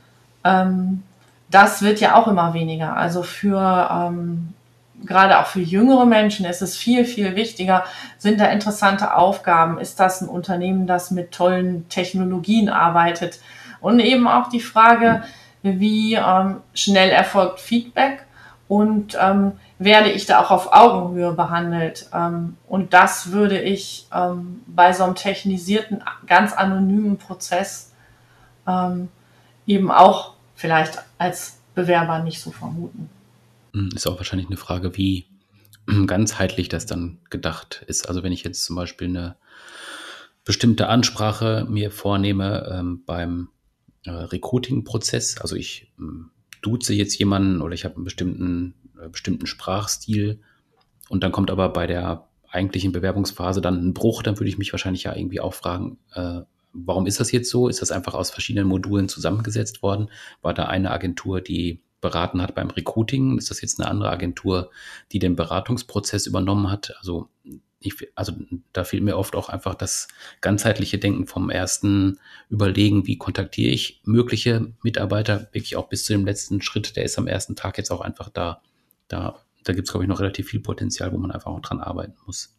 ähm, das wird ja auch immer weniger. Also für ähm, gerade auch für jüngere Menschen ist es viel, viel wichtiger. Sind da interessante Aufgaben? Ist das ein Unternehmen, das mit tollen Technologien arbeitet? Und eben auch die Frage, wie ähm, schnell erfolgt Feedback und ähm, werde ich da auch auf Augenhöhe behandelt. Ähm, und das würde ich ähm, bei so einem technisierten, ganz anonymen Prozess ähm, eben auch vielleicht als Bewerber nicht so vermuten. Ist auch wahrscheinlich eine Frage, wie ganzheitlich das dann gedacht ist. Also wenn ich jetzt zum Beispiel eine bestimmte Ansprache mir vornehme ähm, beim äh, Recruiting-Prozess, also ich ähm, duze jetzt jemanden oder ich habe einen bestimmten, äh, bestimmten Sprachstil und dann kommt aber bei der eigentlichen Bewerbungsphase dann ein Bruch, dann würde ich mich wahrscheinlich ja irgendwie auch fragen, äh, warum ist das jetzt so? Ist das einfach aus verschiedenen Modulen zusammengesetzt worden? War da eine Agentur, die beraten hat beim Recruiting? Ist das jetzt eine andere Agentur, die den Beratungsprozess übernommen hat? Also, ich, also da fehlt mir oft auch einfach das ganzheitliche Denken vom ersten Überlegen, wie kontaktiere ich mögliche Mitarbeiter, wirklich auch bis zu dem letzten Schritt, der ist am ersten Tag jetzt auch einfach da. Da, da gibt es, glaube ich, noch relativ viel Potenzial, wo man einfach auch dran arbeiten muss.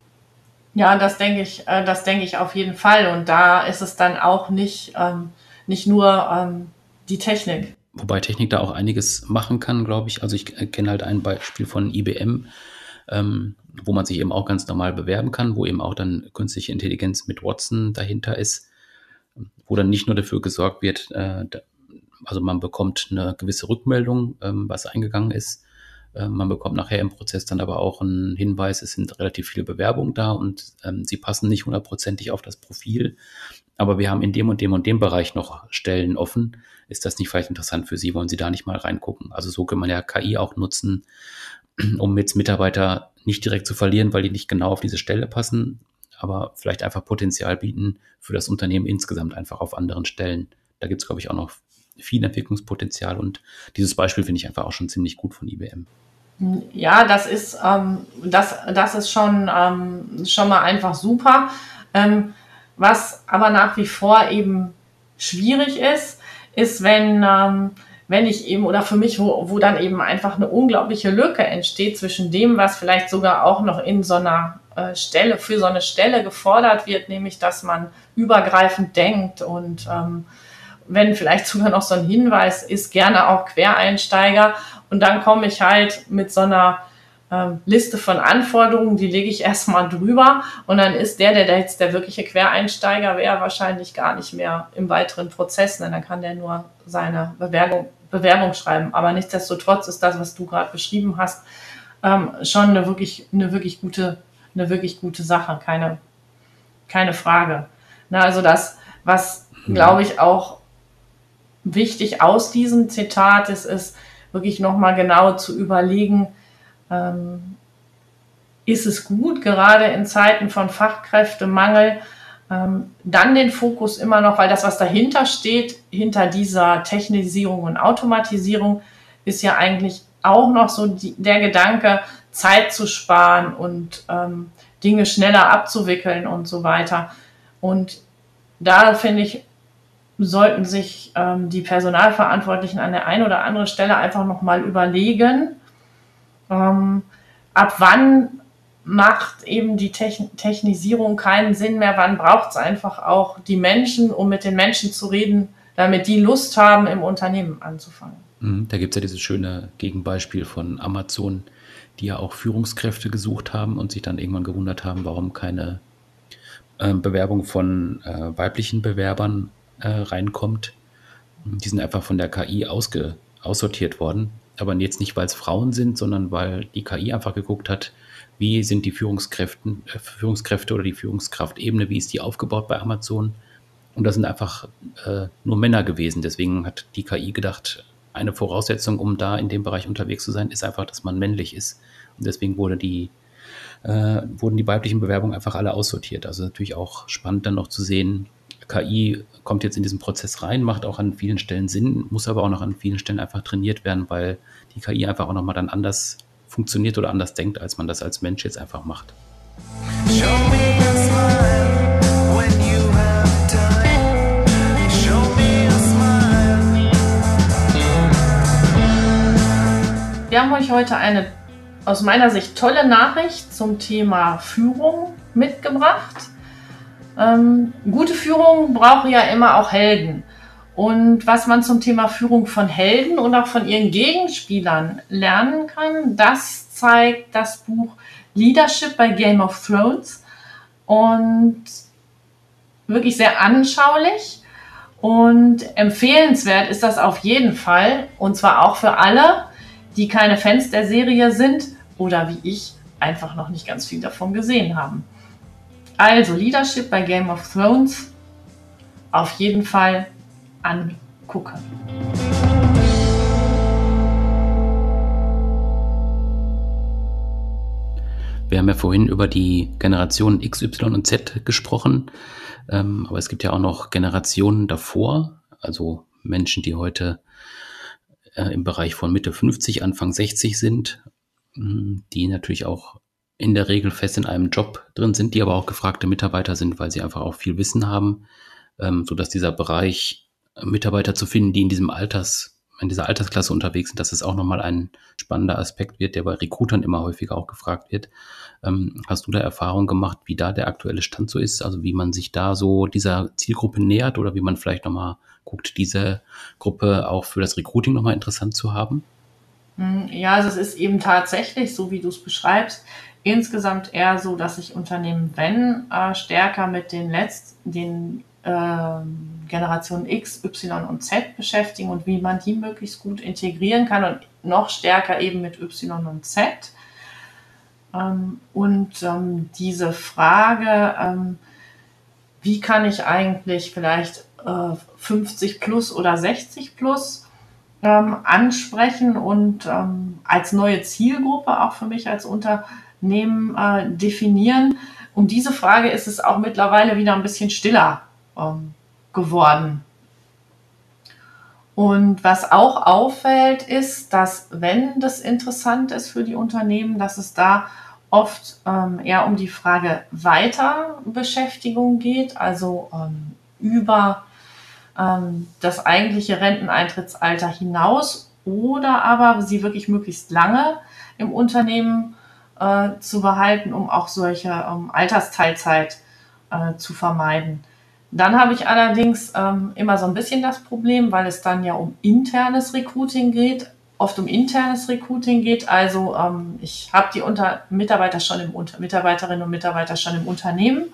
Ja, das denke ich, äh, das denke ich auf jeden Fall. Und da ist es dann auch nicht, ähm, nicht nur ähm, die Technik. Wobei Technik da auch einiges machen kann, glaube ich. Also ich kenne halt ein Beispiel von I B M, ähm, wo man sich eben auch ganz normal bewerben kann, wo eben auch dann künstliche Intelligenz mit Watson dahinter ist, wo dann nicht nur dafür gesorgt wird, äh, da, also man bekommt eine gewisse Rückmeldung, ähm, was eingegangen ist. Äh, man bekommt nachher im Prozess dann aber auch einen Hinweis, es sind relativ viele Bewerbungen da und ähm, sie passen nicht hundertprozentig auf das Profil. Aber wir haben in dem und dem und dem Bereich noch Stellen offen. Ist das nicht vielleicht interessant für Sie? Wollen Sie da nicht mal reingucken? Also so kann man ja K I auch nutzen, um jetzt Mitarbeiter nicht direkt zu verlieren, weil die nicht genau auf diese Stelle passen, aber vielleicht einfach Potenzial bieten für das Unternehmen insgesamt einfach auf anderen Stellen. Da gibt es, glaube ich, auch noch viel Entwicklungspotenzial und dieses Beispiel finde ich einfach auch schon ziemlich gut von I B M. Ja, das ist, ähm, das, das ist schon, ähm, schon mal einfach super. Ähm, Was aber nach wie vor eben schwierig ist, ist, wenn, ähm, wenn ich eben, oder für mich, wo, wo dann eben einfach eine unglaubliche Lücke entsteht zwischen dem, was vielleicht sogar auch noch in so einer äh, Stelle, für so eine Stelle gefordert wird, nämlich, dass man übergreifend denkt und ähm, wenn vielleicht sogar noch so ein Hinweis ist, gerne auch Quereinsteiger. Und dann komme ich halt mit so einer Liste von Anforderungen, die lege ich erstmal drüber und dann ist der, der jetzt der wirkliche Quereinsteiger wäre, wahrscheinlich gar nicht mehr im weiteren Prozess, denn dann kann der nur seine Bewerbung, Bewerbung schreiben. Aber nichtsdestotrotz ist das, was du gerade beschrieben hast, schon eine wirklich, eine wirklich gute, eine wirklich gute Sache, keine, keine Frage. Na, also das, was glaube ich auch wichtig aus diesem Zitat ist, ist wirklich nochmal genau zu überlegen, Ähm, ist es gut, gerade in Zeiten von Fachkräftemangel, ähm, dann den Fokus immer noch, weil das, was dahinter steht, hinter dieser Technisierung und Automatisierung, ist ja eigentlich auch noch so die, der Gedanke, Zeit zu sparen und ähm, Dinge schneller abzuwickeln und so weiter. Und da, finde ich, sollten sich ähm, die Personalverantwortlichen an der einen oder anderen Stelle einfach nochmal überlegen, Ähm, ab wann macht eben die Techn- Technisierung keinen Sinn mehr, wann braucht es einfach auch die Menschen, um mit den Menschen zu reden, damit die Lust haben, im Unternehmen anzufangen. Da gibt es ja dieses schöne Gegenbeispiel von Amazon, die ja auch Führungskräfte gesucht haben und sich dann irgendwann gewundert haben, warum keine äh, Bewerbung von äh, weiblichen Bewerbern äh, reinkommt. Die sind einfach von der K I ausge- aussortiert worden. Aber jetzt nicht, weil es Frauen sind, sondern weil die K I einfach geguckt hat, wie sind die Führungskräfte, äh, Führungskräfte oder die Führungskraftebene, wie ist die aufgebaut bei Amazon? Und das sind einfach äh, nur Männer gewesen. Deswegen hat die K I gedacht, eine Voraussetzung, um da in dem Bereich unterwegs zu sein, ist einfach, dass man männlich ist. Und deswegen wurde die, äh, wurden die weiblichen Bewerbungen einfach alle aussortiert. Also natürlich auch spannend dann noch zu sehen, K I kommt jetzt in diesen Prozess rein, macht auch an vielen Stellen Sinn, muss aber auch noch an vielen Stellen einfach trainiert werden, weil die K I einfach auch nochmal dann anders funktioniert oder anders denkt, als man das als Mensch jetzt einfach macht. Wir haben euch heute eine aus meiner Sicht tolle Nachricht zum Thema Führung mitgebracht. Ähm, gute Führung braucht ja immer auch Helden. Und was man zum Thema Führung von Helden und auch von ihren Gegenspielern lernen kann, das zeigt das Buch Leadership bei Game of Thrones. Und wirklich sehr anschaulich und empfehlenswert ist das auf jeden Fall. Und zwar auch für alle, die keine Fans der Serie sind oder wie ich einfach noch nicht ganz viel davon gesehen haben. Also Leadership bei Game of Thrones auf jeden Fall angucken. wir haben ja vorhin über die Generationen X, Y und Z gesprochen, ähm, aber es gibt ja auch noch Generationen davor, also Menschen, die heute äh, im Bereich von Mitte fünfzig, Anfang sechzig sind, mh, die natürlich auch in der Regel fest in einem Job drin sind, die aber auch gefragte Mitarbeiter sind, weil sie einfach auch viel Wissen haben, ähm, sodass dieser Bereich, äh, Mitarbeiter zu finden, die in diesem Alters in dieser Altersklasse unterwegs sind, dass es auch nochmal ein spannender Aspekt wird, der bei Recruitern immer häufiger auch gefragt wird. Ähm, hast du da Erfahrung gemacht, wie da der aktuelle Stand so ist? Also wie man sich da so dieser Zielgruppe nähert oder wie man vielleicht nochmal guckt, diese Gruppe auch für das Recruiting nochmal interessant zu haben? Ja, also es ist eben tatsächlich, so wie du es beschreibst, insgesamt eher so, dass sich Unternehmen, wenn, äh, stärker mit den letzten, den ähm, Generationen X, Y und Z beschäftigen und wie man die möglichst gut integrieren kann und noch stärker eben mit Y und Z. Ähm, und ähm, diese Frage, ähm, wie kann ich eigentlich vielleicht äh, fünfzig plus oder sechzig plus ähm, ansprechen und ähm, als neue Zielgruppe auch für mich als Unternehmen äh, definieren. Um diese Frage ist es auch mittlerweile wieder ein bisschen stiller ähm, geworden. Und was auch auffällt, ist, dass wenn das interessant ist für die Unternehmen, dass es da oft ähm, eher um die Frage Weiterbeschäftigung geht, also ähm, über ähm, das eigentliche Renteneintrittsalter hinaus oder aber sie wirklich möglichst lange im Unternehmen äh, zu behalten, um auch solche ähm, Altersteilzeit äh, zu vermeiden. Dann habe ich allerdings ähm, immer so ein bisschen das Problem, weil es dann ja um internes Recruiting geht, oft um internes Recruiting geht. Also ähm, ich habe die Unter Mitarbeiter schon im Unter Mitarbeiterinnen und Mitarbeiter schon im Unternehmen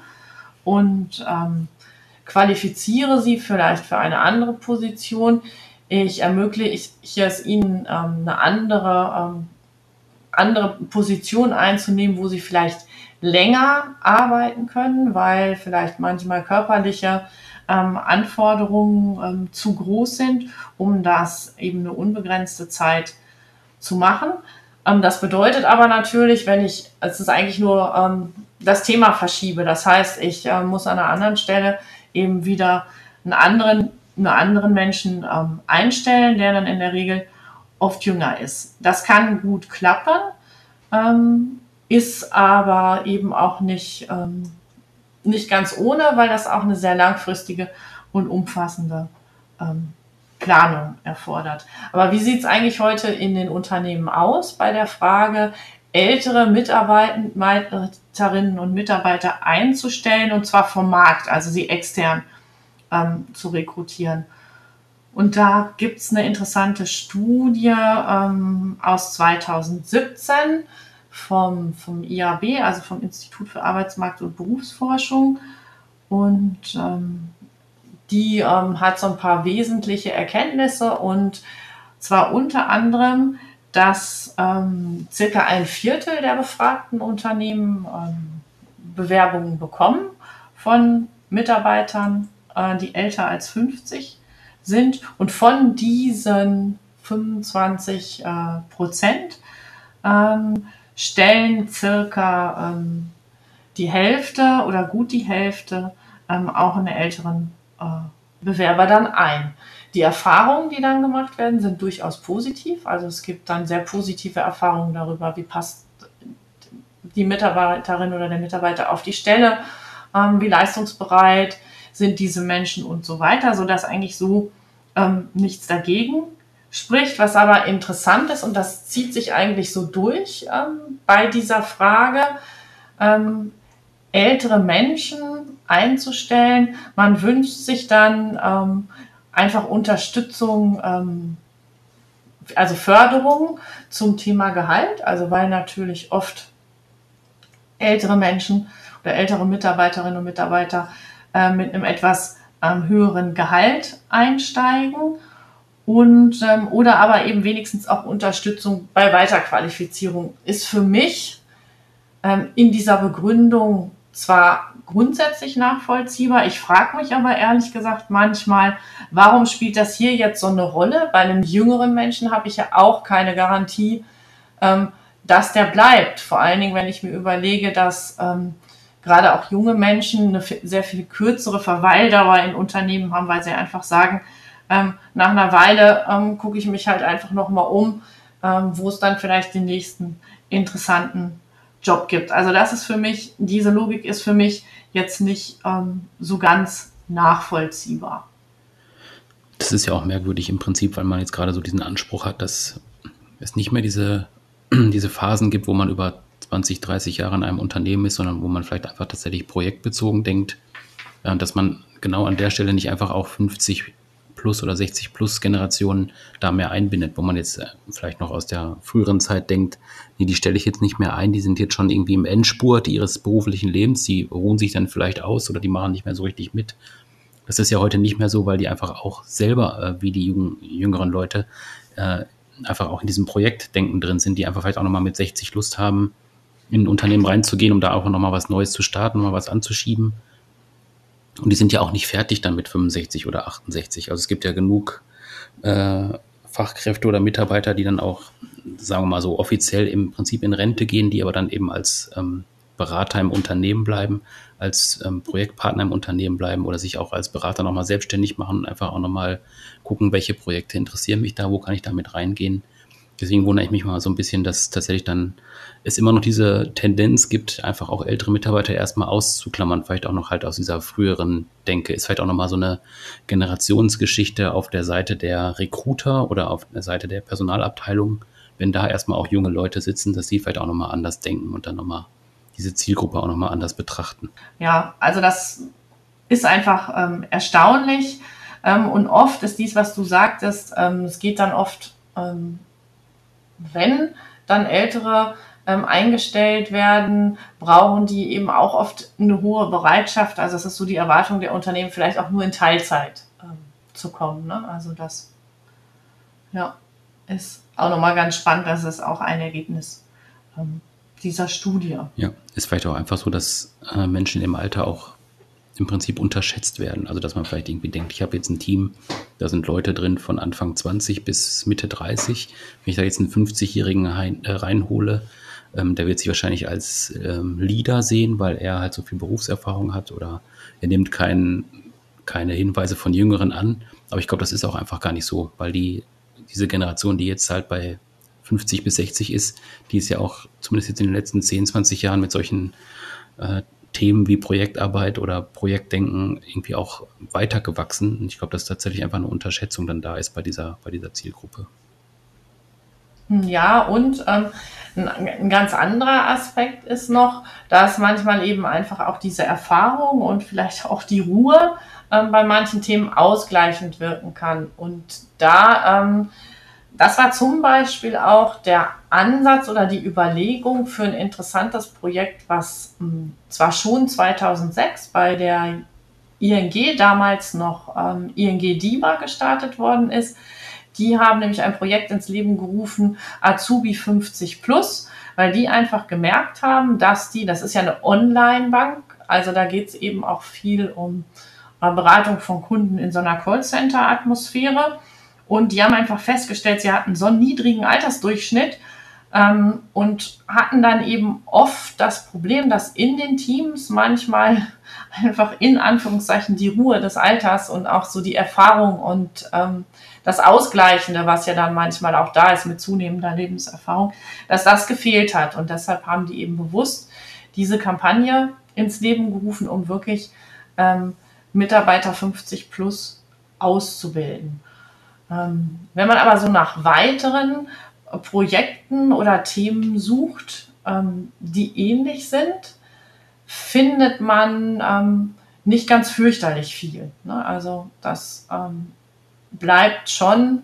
und ähm, qualifiziere sie vielleicht für eine andere Position. Ich ermögliche es ihnen, ähm, eine andere, ähm, andere Position einzunehmen, wo sie vielleicht länger arbeiten können, weil vielleicht manchmal körperliche ähm, Anforderungen ähm, zu groß sind, um das eben eine unbegrenzte Zeit zu machen. Ähm, das bedeutet aber natürlich, wenn ich, es ist eigentlich nur ähm, das Thema verschiebe. Das heißt, ich äh, muss an einer anderen Stelle eben wieder einen anderen, einen anderen Menschen ähm, einstellen, der dann in der Regel oft jünger ist. Das kann gut klappen, ähm, ist aber eben auch nicht, ähm, nicht ganz ohne, weil das auch eine sehr langfristige und umfassende ähm, Planung erfordert. Aber wie sieht es eigentlich heute in den Unternehmen aus bei der Frage, ältere Mitarbeiterinnen und Mitarbeiter einzustellen und zwar vom Markt, also sie extern ähm, zu rekrutieren? Und da gibt es eine interessante Studie ähm, aus zweitausendsiebzehn vom, vom I A B, also vom Institut für Arbeitsmarkt- und Berufsforschung. Und ähm, die ähm, hat so ein paar wesentliche Erkenntnisse und zwar unter anderem, dass ähm, circa ein Viertel der befragten Unternehmen ähm, Bewerbungen bekommen von Mitarbeitern, äh, die älter als fünfzig sind und von diesen fünfundzwanzig äh, Prozent ähm, stellen circa ähm, die Hälfte oder gut die Hälfte ähm, auch in der älteren äh, Bewerber dann ein. Die Erfahrungen, die dann gemacht werden, sind durchaus positiv. Also es gibt dann sehr positive Erfahrungen darüber, wie passt die Mitarbeiterin oder der Mitarbeiter auf die Stelle, ähm, wie leistungsbereit sind diese Menschen und so weiter, sodass eigentlich so ähm, nichts dagegen spricht. Was aber interessant ist, und das zieht sich eigentlich so durch ähm, bei dieser Frage, ähm, ältere Menschen einzustellen. Man wünscht sich dann ähm, einfach Unterstützung, ähm, also Förderung zum Thema Gehalt, also weil natürlich oft ältere Menschen oder ältere Mitarbeiterinnen und Mitarbeiter äh, mit einem etwas ähm, höheren Gehalt einsteigen und ähm, oder aber eben wenigstens auch Unterstützung bei Weiterqualifizierung ist für mich ähm, in dieser Begründung zwar grundsätzlich nachvollziehbar, ich frage mich aber ehrlich gesagt manchmal, warum spielt das hier jetzt so eine Rolle? Bei einem jüngeren Menschen habe ich ja auch keine Garantie, ähm, dass der bleibt. Vor allen Dingen, wenn ich mir überlege, dass ähm, gerade auch junge Menschen eine sehr viel kürzere Verweildauer in Unternehmen haben, weil sie einfach sagen, ähm, nach einer Weile ähm, gucke ich mich halt einfach nochmal um, ähm, wo es dann vielleicht den nächsten interessanten Job gibt. Also das ist für mich, diese Logik ist für mich jetzt nicht ähm, so ganz nachvollziehbar. Das ist ja auch merkwürdig im Prinzip, weil man jetzt gerade so diesen Anspruch hat, dass es nicht mehr diese, diese Phasen gibt, wo man über zwanzig, dreißig Jahre in einem Unternehmen ist, sondern wo man vielleicht einfach tatsächlich projektbezogen denkt, äh, dass man genau an der Stelle nicht einfach auch fünfzig plus oder sechzig plus Generationen da mehr einbindet, wo man jetzt äh, vielleicht noch aus der früheren Zeit denkt, nee, die stelle ich jetzt nicht mehr ein, die sind jetzt schon irgendwie im Endspurt ihres beruflichen Lebens, die ruhen sich dann vielleicht aus oder die machen nicht mehr so richtig mit. Das ist ja heute nicht mehr so, weil die einfach auch selber, äh, wie die jungen, jüngeren Leute, äh, einfach auch in diesem Projektdenken drin sind, die einfach vielleicht auch nochmal mit sechzig Lust haben, in ein Unternehmen reinzugehen, um da auch nochmal was Neues zu starten, nochmal was anzuschieben. Und die sind ja auch nicht fertig dann mit fünfundsechzig oder achtundsechzig. Also es gibt ja genug äh, Fachkräfte oder Mitarbeiter, die dann auch, sagen wir mal so, offiziell im Prinzip in Rente gehen, die aber dann eben als ähm, Berater im Unternehmen bleiben, als ähm, Projektpartner im Unternehmen bleiben oder sich auch als Berater nochmal selbstständig machen und einfach auch nochmal gucken, welche Projekte interessieren mich da, wo kann ich da mit reingehen. Deswegen wundere ich mich mal so ein bisschen, dass tatsächlich dann es immer noch diese Tendenz gibt, einfach auch ältere Mitarbeiter erstmal auszuklammern, vielleicht auch noch halt aus dieser früheren Denke. Ist vielleicht auch nochmal so eine Generationsgeschichte auf der Seite der Recruiter oder auf der Seite der Personalabteilung, wenn da erstmal auch junge Leute sitzen, dass sie vielleicht auch nochmal anders denken und dann nochmal diese Zielgruppe auch nochmal anders betrachten. Ja, also das ist einfach ähm, erstaunlich ähm, und oft ist dies, was du sagtest, ähm, es geht dann oft, ähm, wenn dann Ältere ähm, eingestellt werden, brauchen die eben auch oft eine hohe Bereitschaft. Also es ist so die Erwartung der Unternehmen, vielleicht auch nur in Teilzeit ähm, zu kommen. Ne? Also das ja, ist auch nochmal ganz spannend. Das ist auch ein Ergebnis ähm, dieser Studie. Ja, ist vielleicht auch einfach so, dass äh, Menschen im Alter auch im Prinzip unterschätzt werden. Also dass man vielleicht irgendwie denkt, ich habe jetzt ein Team, da sind Leute drin von Anfang zwanzig bis Mitte dreißig. Wenn ich da jetzt einen fünfzigjährigen rein, äh, reinhole, ähm, der wird sich wahrscheinlich als ähm, Leader sehen, weil er halt so viel Berufserfahrung hat oder er nimmt kein, keine Hinweise von Jüngeren an. Aber ich glaube, das ist auch einfach gar nicht so, weil die diese Generation, die jetzt halt bei fünfzig bis sechzig ist, die ist ja auch zumindest jetzt in den letzten zehn, zwanzig Jahren mit solchen äh, Themen wie Projektarbeit oder Projektdenken irgendwie auch weitergewachsen. Und ich glaube, dass tatsächlich einfach eine Unterschätzung dann da ist bei dieser, bei dieser Zielgruppe. Ja, und ähm, ein ganz anderer Aspekt ist noch, dass manchmal eben einfach auch diese Erfahrung und vielleicht auch die Ruhe ähm, bei manchen Themen ausgleichend wirken kann. Und da, ähm, das war zum Beispiel auch der Ansatz oder die Überlegung für ein interessantes Projekt, was mh, zwar schon zweitausendsechs bei der I N G, damals noch ähm, I N G DIBA gestartet worden ist. Die haben nämlich ein Projekt ins Leben gerufen, Azubi fünfzig plus, weil die einfach gemerkt haben, dass die, das ist ja eine Online-Bank, also da geht es eben auch viel um Beratung von Kunden in so einer Callcenter-Atmosphäre. Und die haben einfach festgestellt, sie hatten so einen niedrigen Altersdurchschnitt ähm, und hatten dann eben oft das Problem, dass in den Teams manchmal einfach in Anführungszeichen die Ruhe des Alters und auch so die Erfahrung und ähm, das Ausgleichende, was ja dann manchmal auch da ist mit zunehmender Lebenserfahrung, dass das gefehlt hat. Und deshalb haben die eben bewusst diese Kampagne ins Leben gerufen, um wirklich ähm, Mitarbeiter fünfzig plus auszubilden. Ähm, wenn man aber so nach weiteren Projekten oder Themen sucht, ähm, die ähnlich sind, findet man ähm, nicht ganz fürchterlich viel. Ne? Also das ähm, bleibt schon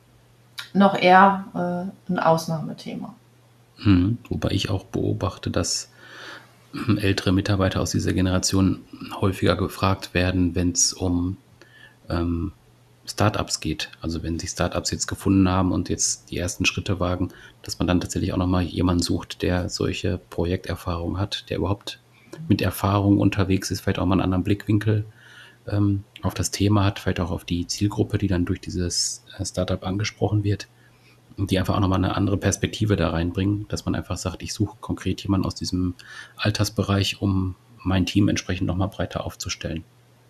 noch eher äh, ein Ausnahmethema. Hm, wobei ich auch beobachte, dass ältere Mitarbeiter aus dieser Generation häufiger gefragt werden, wenn es um ähm, Startups geht. Also wenn sich Startups jetzt gefunden haben und jetzt die ersten Schritte wagen, dass man dann tatsächlich auch nochmal jemanden sucht, der solche Projekterfahrung hat, der überhaupt mit Erfahrung unterwegs ist, vielleicht auch mal einen anderen Blickwinkel ähm, auf das Thema hat, vielleicht auch auf die Zielgruppe, die dann durch dieses Startup angesprochen wird. die einfach auch nochmal eine andere Perspektive da reinbringen, dass man einfach sagt, ich suche konkret jemanden aus diesem Altersbereich, um mein Team entsprechend nochmal breiter aufzustellen.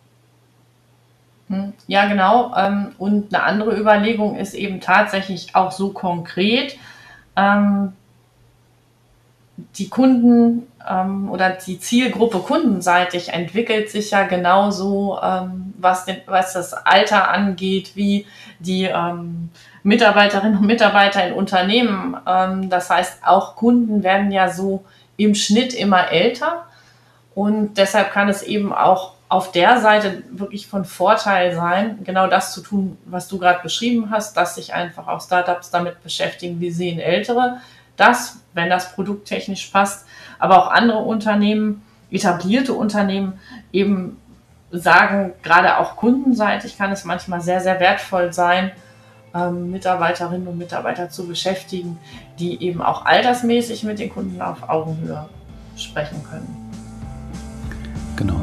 Ja, genau. Ähm, und eine andere Überlegung ist eben tatsächlich auch so konkret, ähm, die Kunden ähm, oder die Zielgruppe kundenseitig entwickelt sich ja genauso, ähm, was, den, was das Alter angeht, wie die ähm, Mitarbeiterinnen und Mitarbeiter in Unternehmen. Ähm, das heißt, auch Kunden werden ja so im Schnitt immer älter. Und deshalb kann es eben auch auf der Seite wirklich von Vorteil sein, genau das zu tun, was du gerade beschrieben hast, dass sich einfach auch Startups damit beschäftigen, wie sehen Ältere das, wenn das Produkt technisch passt, aber auch andere Unternehmen, etablierte Unternehmen eben sagen, gerade auch kundenseitig kann es manchmal sehr, sehr wertvoll sein, ähm, Mitarbeiterinnen und Mitarbeiter zu beschäftigen, die eben auch altersmäßig mit den Kunden auf Augenhöhe sprechen können. Genau.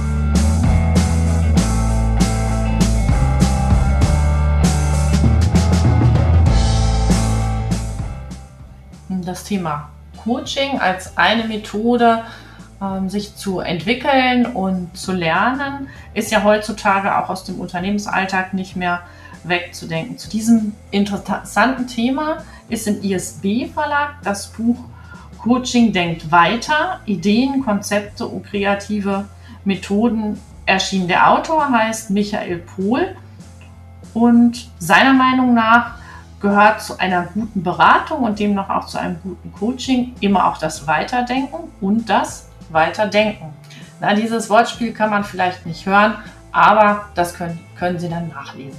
Das Thema Coaching als eine Methode, ähm, sich zu entwickeln und zu lernen, ist ja heutzutage auch aus dem Unternehmensalltag nicht mehr wegzudenken. Zu diesem interessanten Thema ist im I S B-Verlag das Buch Coaching denkt weiter, Ideen, Konzepte und kreative Methoden erschienen. Der Autor heißt Michael Pohl und seiner Meinung nach gehört zu einer guten Beratung und demnach auch zu einem guten Coaching immer auch das Weiterdenken und das Weiterdenken. Na, dieses Wortspiel kann man vielleicht nicht hören, aber das können, können Sie dann nachlesen.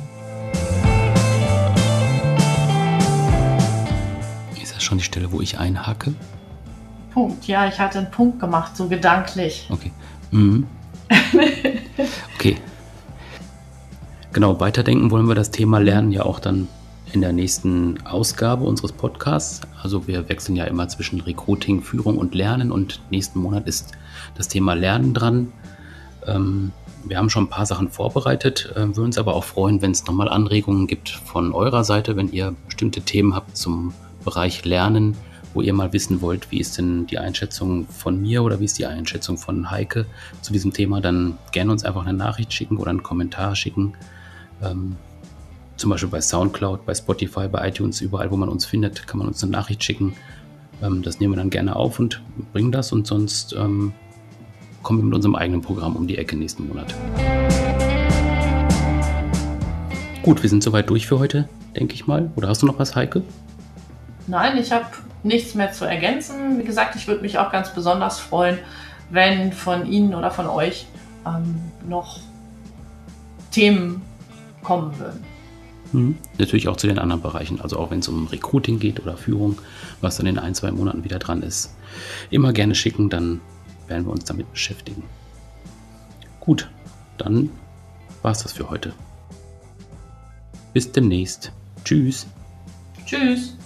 Ist das schon die Stelle, wo ich einhake? Punkt. Ja, ich hatte einen Punkt gemacht, so gedanklich. Okay. Mhm. Okay. Genau, weiterdenken wollen wir das Thema Lernen ja auch dann in der nächsten Ausgabe unseres Podcasts. Also wir wechseln ja immer zwischen Recruiting, Führung und Lernen und nächsten Monat ist das Thema Lernen dran. Ähm, wir haben schon ein paar Sachen vorbereitet, äh, würden uns aber auch freuen, wenn es nochmal Anregungen gibt von eurer Seite, wenn ihr bestimmte Themen habt zum Bereich Lernen, wo ihr mal wissen wollt, wie ist denn die Einschätzung von mir oder wie ist die Einschätzung von Heike zu diesem Thema, dann gerne uns einfach eine Nachricht schicken oder einen Kommentar schicken. Ähm, zum Beispiel bei Soundcloud, bei Spotify, bei iTunes, überall, wo man uns findet, kann man uns eine Nachricht schicken. Ähm, das nehmen wir dann gerne auf und bringen das und sonst ähm, kommen wir mit unserem eigenen Programm um die Ecke nächsten Monat. Gut, wir sind soweit durch für heute, denke ich mal. Oder hast du noch was, Heike? Nein, ich habe nichts mehr zu ergänzen. Wie gesagt, ich würde mich auch ganz besonders freuen, wenn von Ihnen oder von euch ähm, noch Themen kommen würden. Mhm. Natürlich auch zu den anderen Bereichen, also auch wenn es um Recruiting geht oder Führung, was dann in ein, zwei Monaten wieder dran ist. Immer gerne schicken, dann werden wir uns damit beschäftigen. Gut, dann war es das für heute. Bis demnächst. Tschüss. Tschüss.